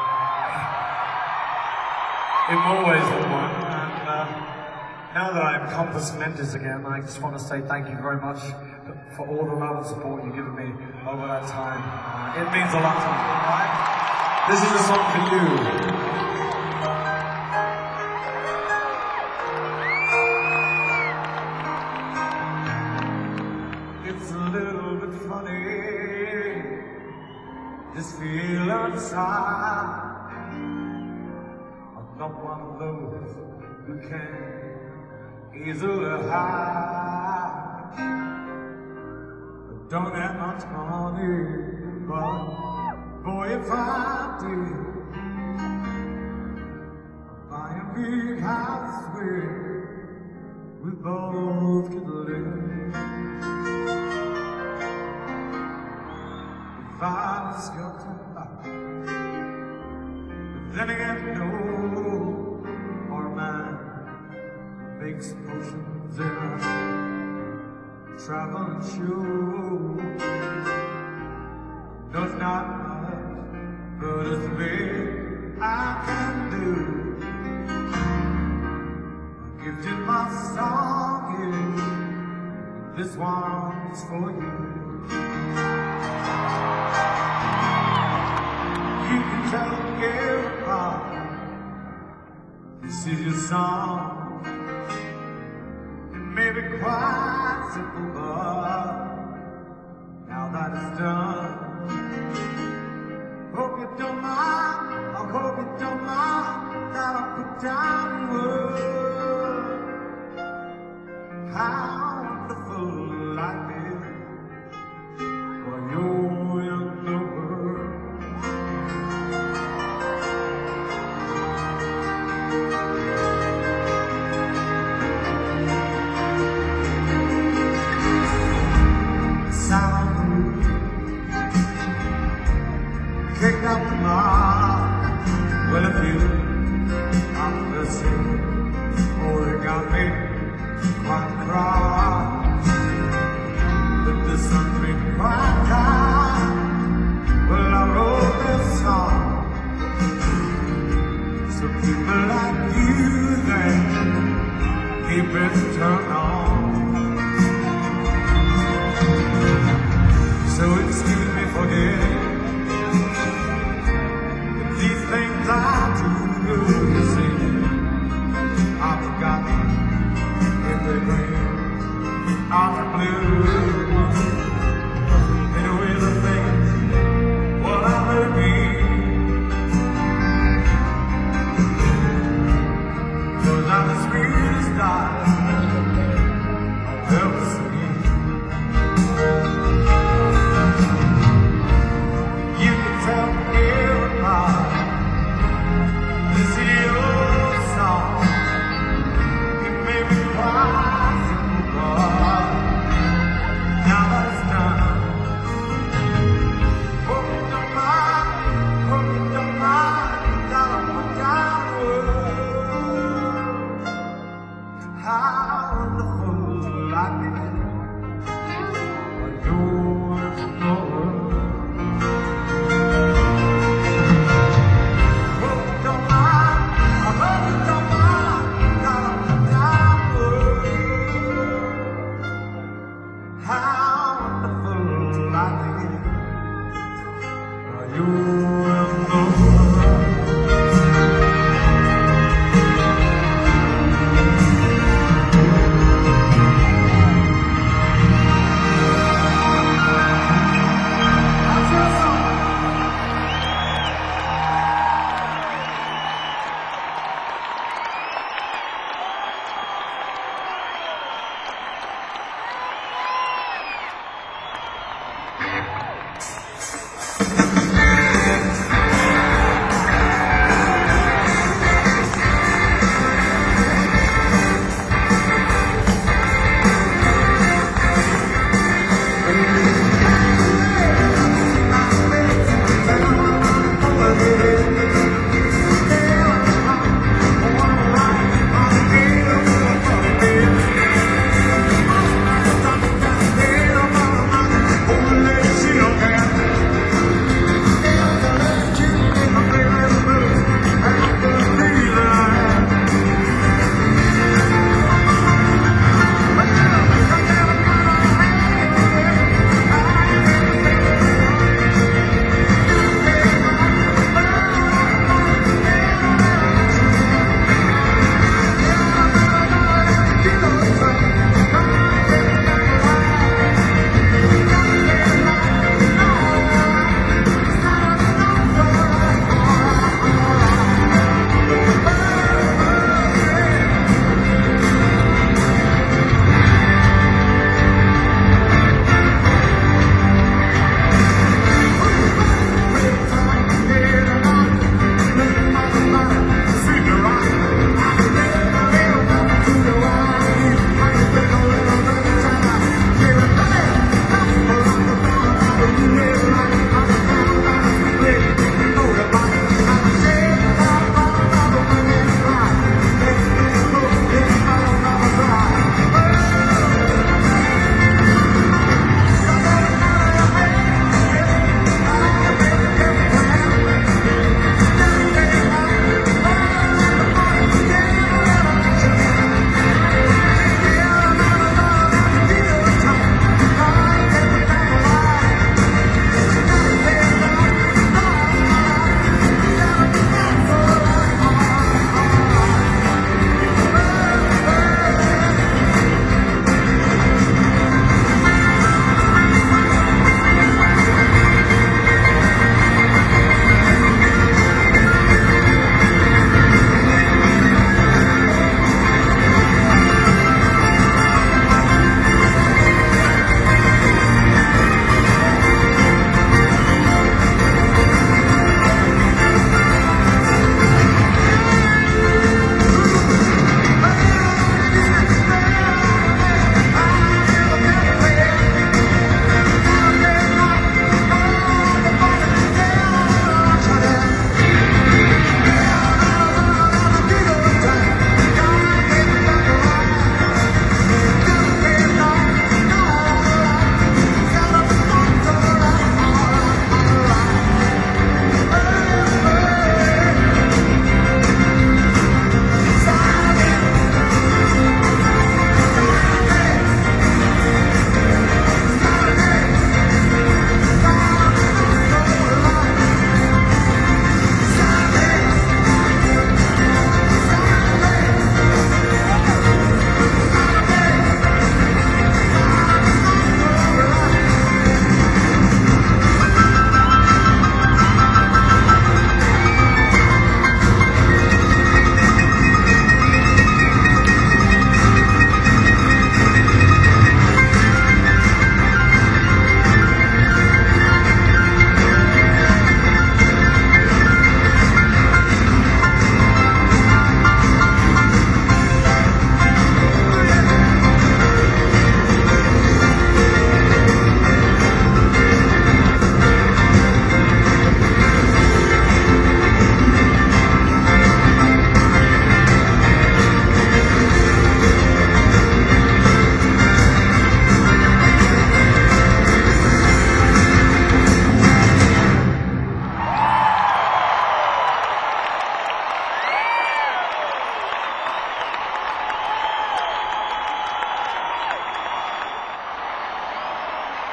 C: in more ways than one. And uh, now that I'm Compass Mentis again, I just want to say thank you very much for all the love and support you've given me over that time. Uh, it means a lot to me. All right? This is a song for you. It's a little bit funny, this feel inside. I'm not one of those who can easily hide. I don't have much money, but boy, if I did, I'd buy a big house where we both could live. If I discovered but then again, no, our man makes potions in a traveling show. Does not much, but it's the best I can do. Gifted my song is, this one's for you. You can tell everybody this is your song. It may be quite simple, but now that it's done, hope you don't mind, I hope you don't mind that I put down words how wonderful life is for you in the world. Sound kicked up my, well, if you I'm the same, oh, it got me quite cry. But the sun been quite high. Well, I wrote this song so people like you then keep it turned on. So excuse me for getting these things I do, you see. I've forgotten everything out of blue. Anyway, the thing, what I really mean, 'cause I'm the sweetest darling I've ever seen.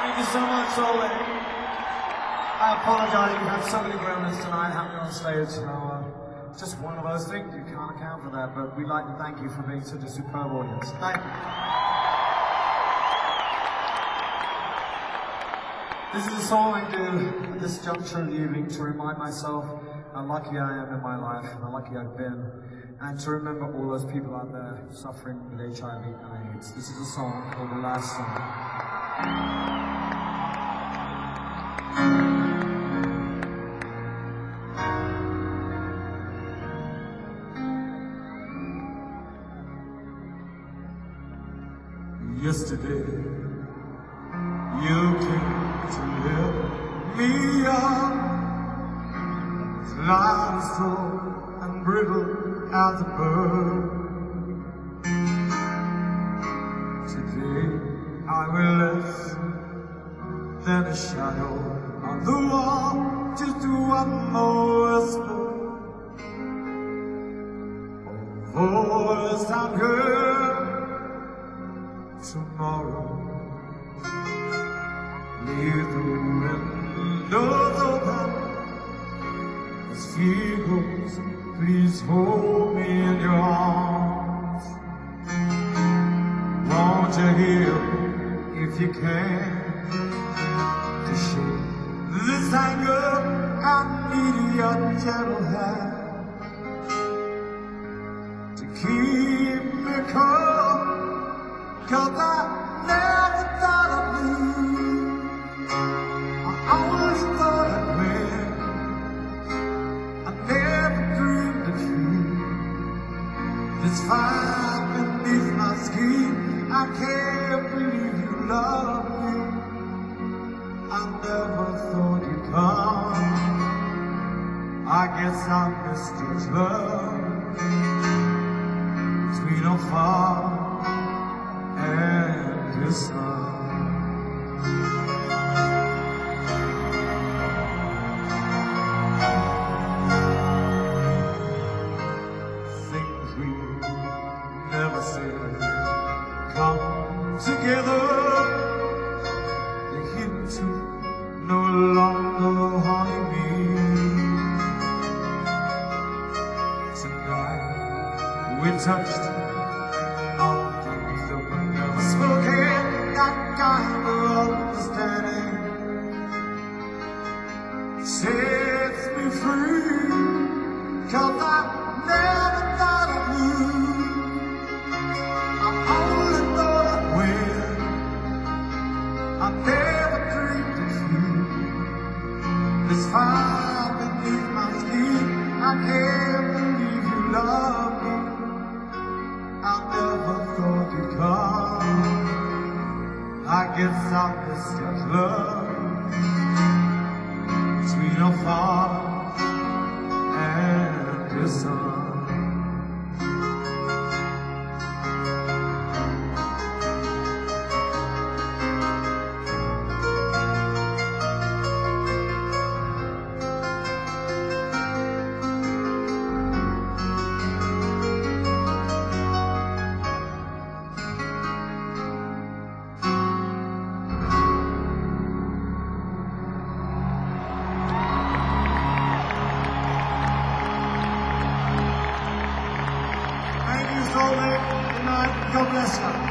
C: Thank you so much, Solveig. I apologize, we had so many gremlins tonight happening on stage, so uh, it's just one of those things, you can't account for that, but we'd like to thank you for being such a superb audience. Thank you. This is a song I do at this juncture of the evening to remind myself how lucky I am in my life, how lucky I've been, and to remember all those people out there suffering with H I V and AIDS. This is a song called The Last Song. Yesterday, you came to lift me up, as light as straw and brittle as a bird. Today, I will less than a shadow on the wall, just one more whisper, a voice unheard. Tomorrow, leave the windows open as fear goes. Please hold me in your arms. Won't you hear, if you can, to shake this anger? I need your gentle hand to keep me calm. 'Cause I never thought of you, I only thought I'd win. I never dreamed of you, this fire beneath my skin. I can't believe you love me, I never thought you'd come. I guess I missed your love, between our far and his son. Things we never said come together. The hidden truth no longer haunting me. Tonight we touched on things that were never spoken, that kind of understanding sets me free. 'Cause I never thought of you, I only thought I'd win. I never dreamed of you, this fire beneath my skin. I can't believe you love me, I never thought you'd come. I guess I missed your love, between our father and his son. Thank you so much. Good night. God bless you.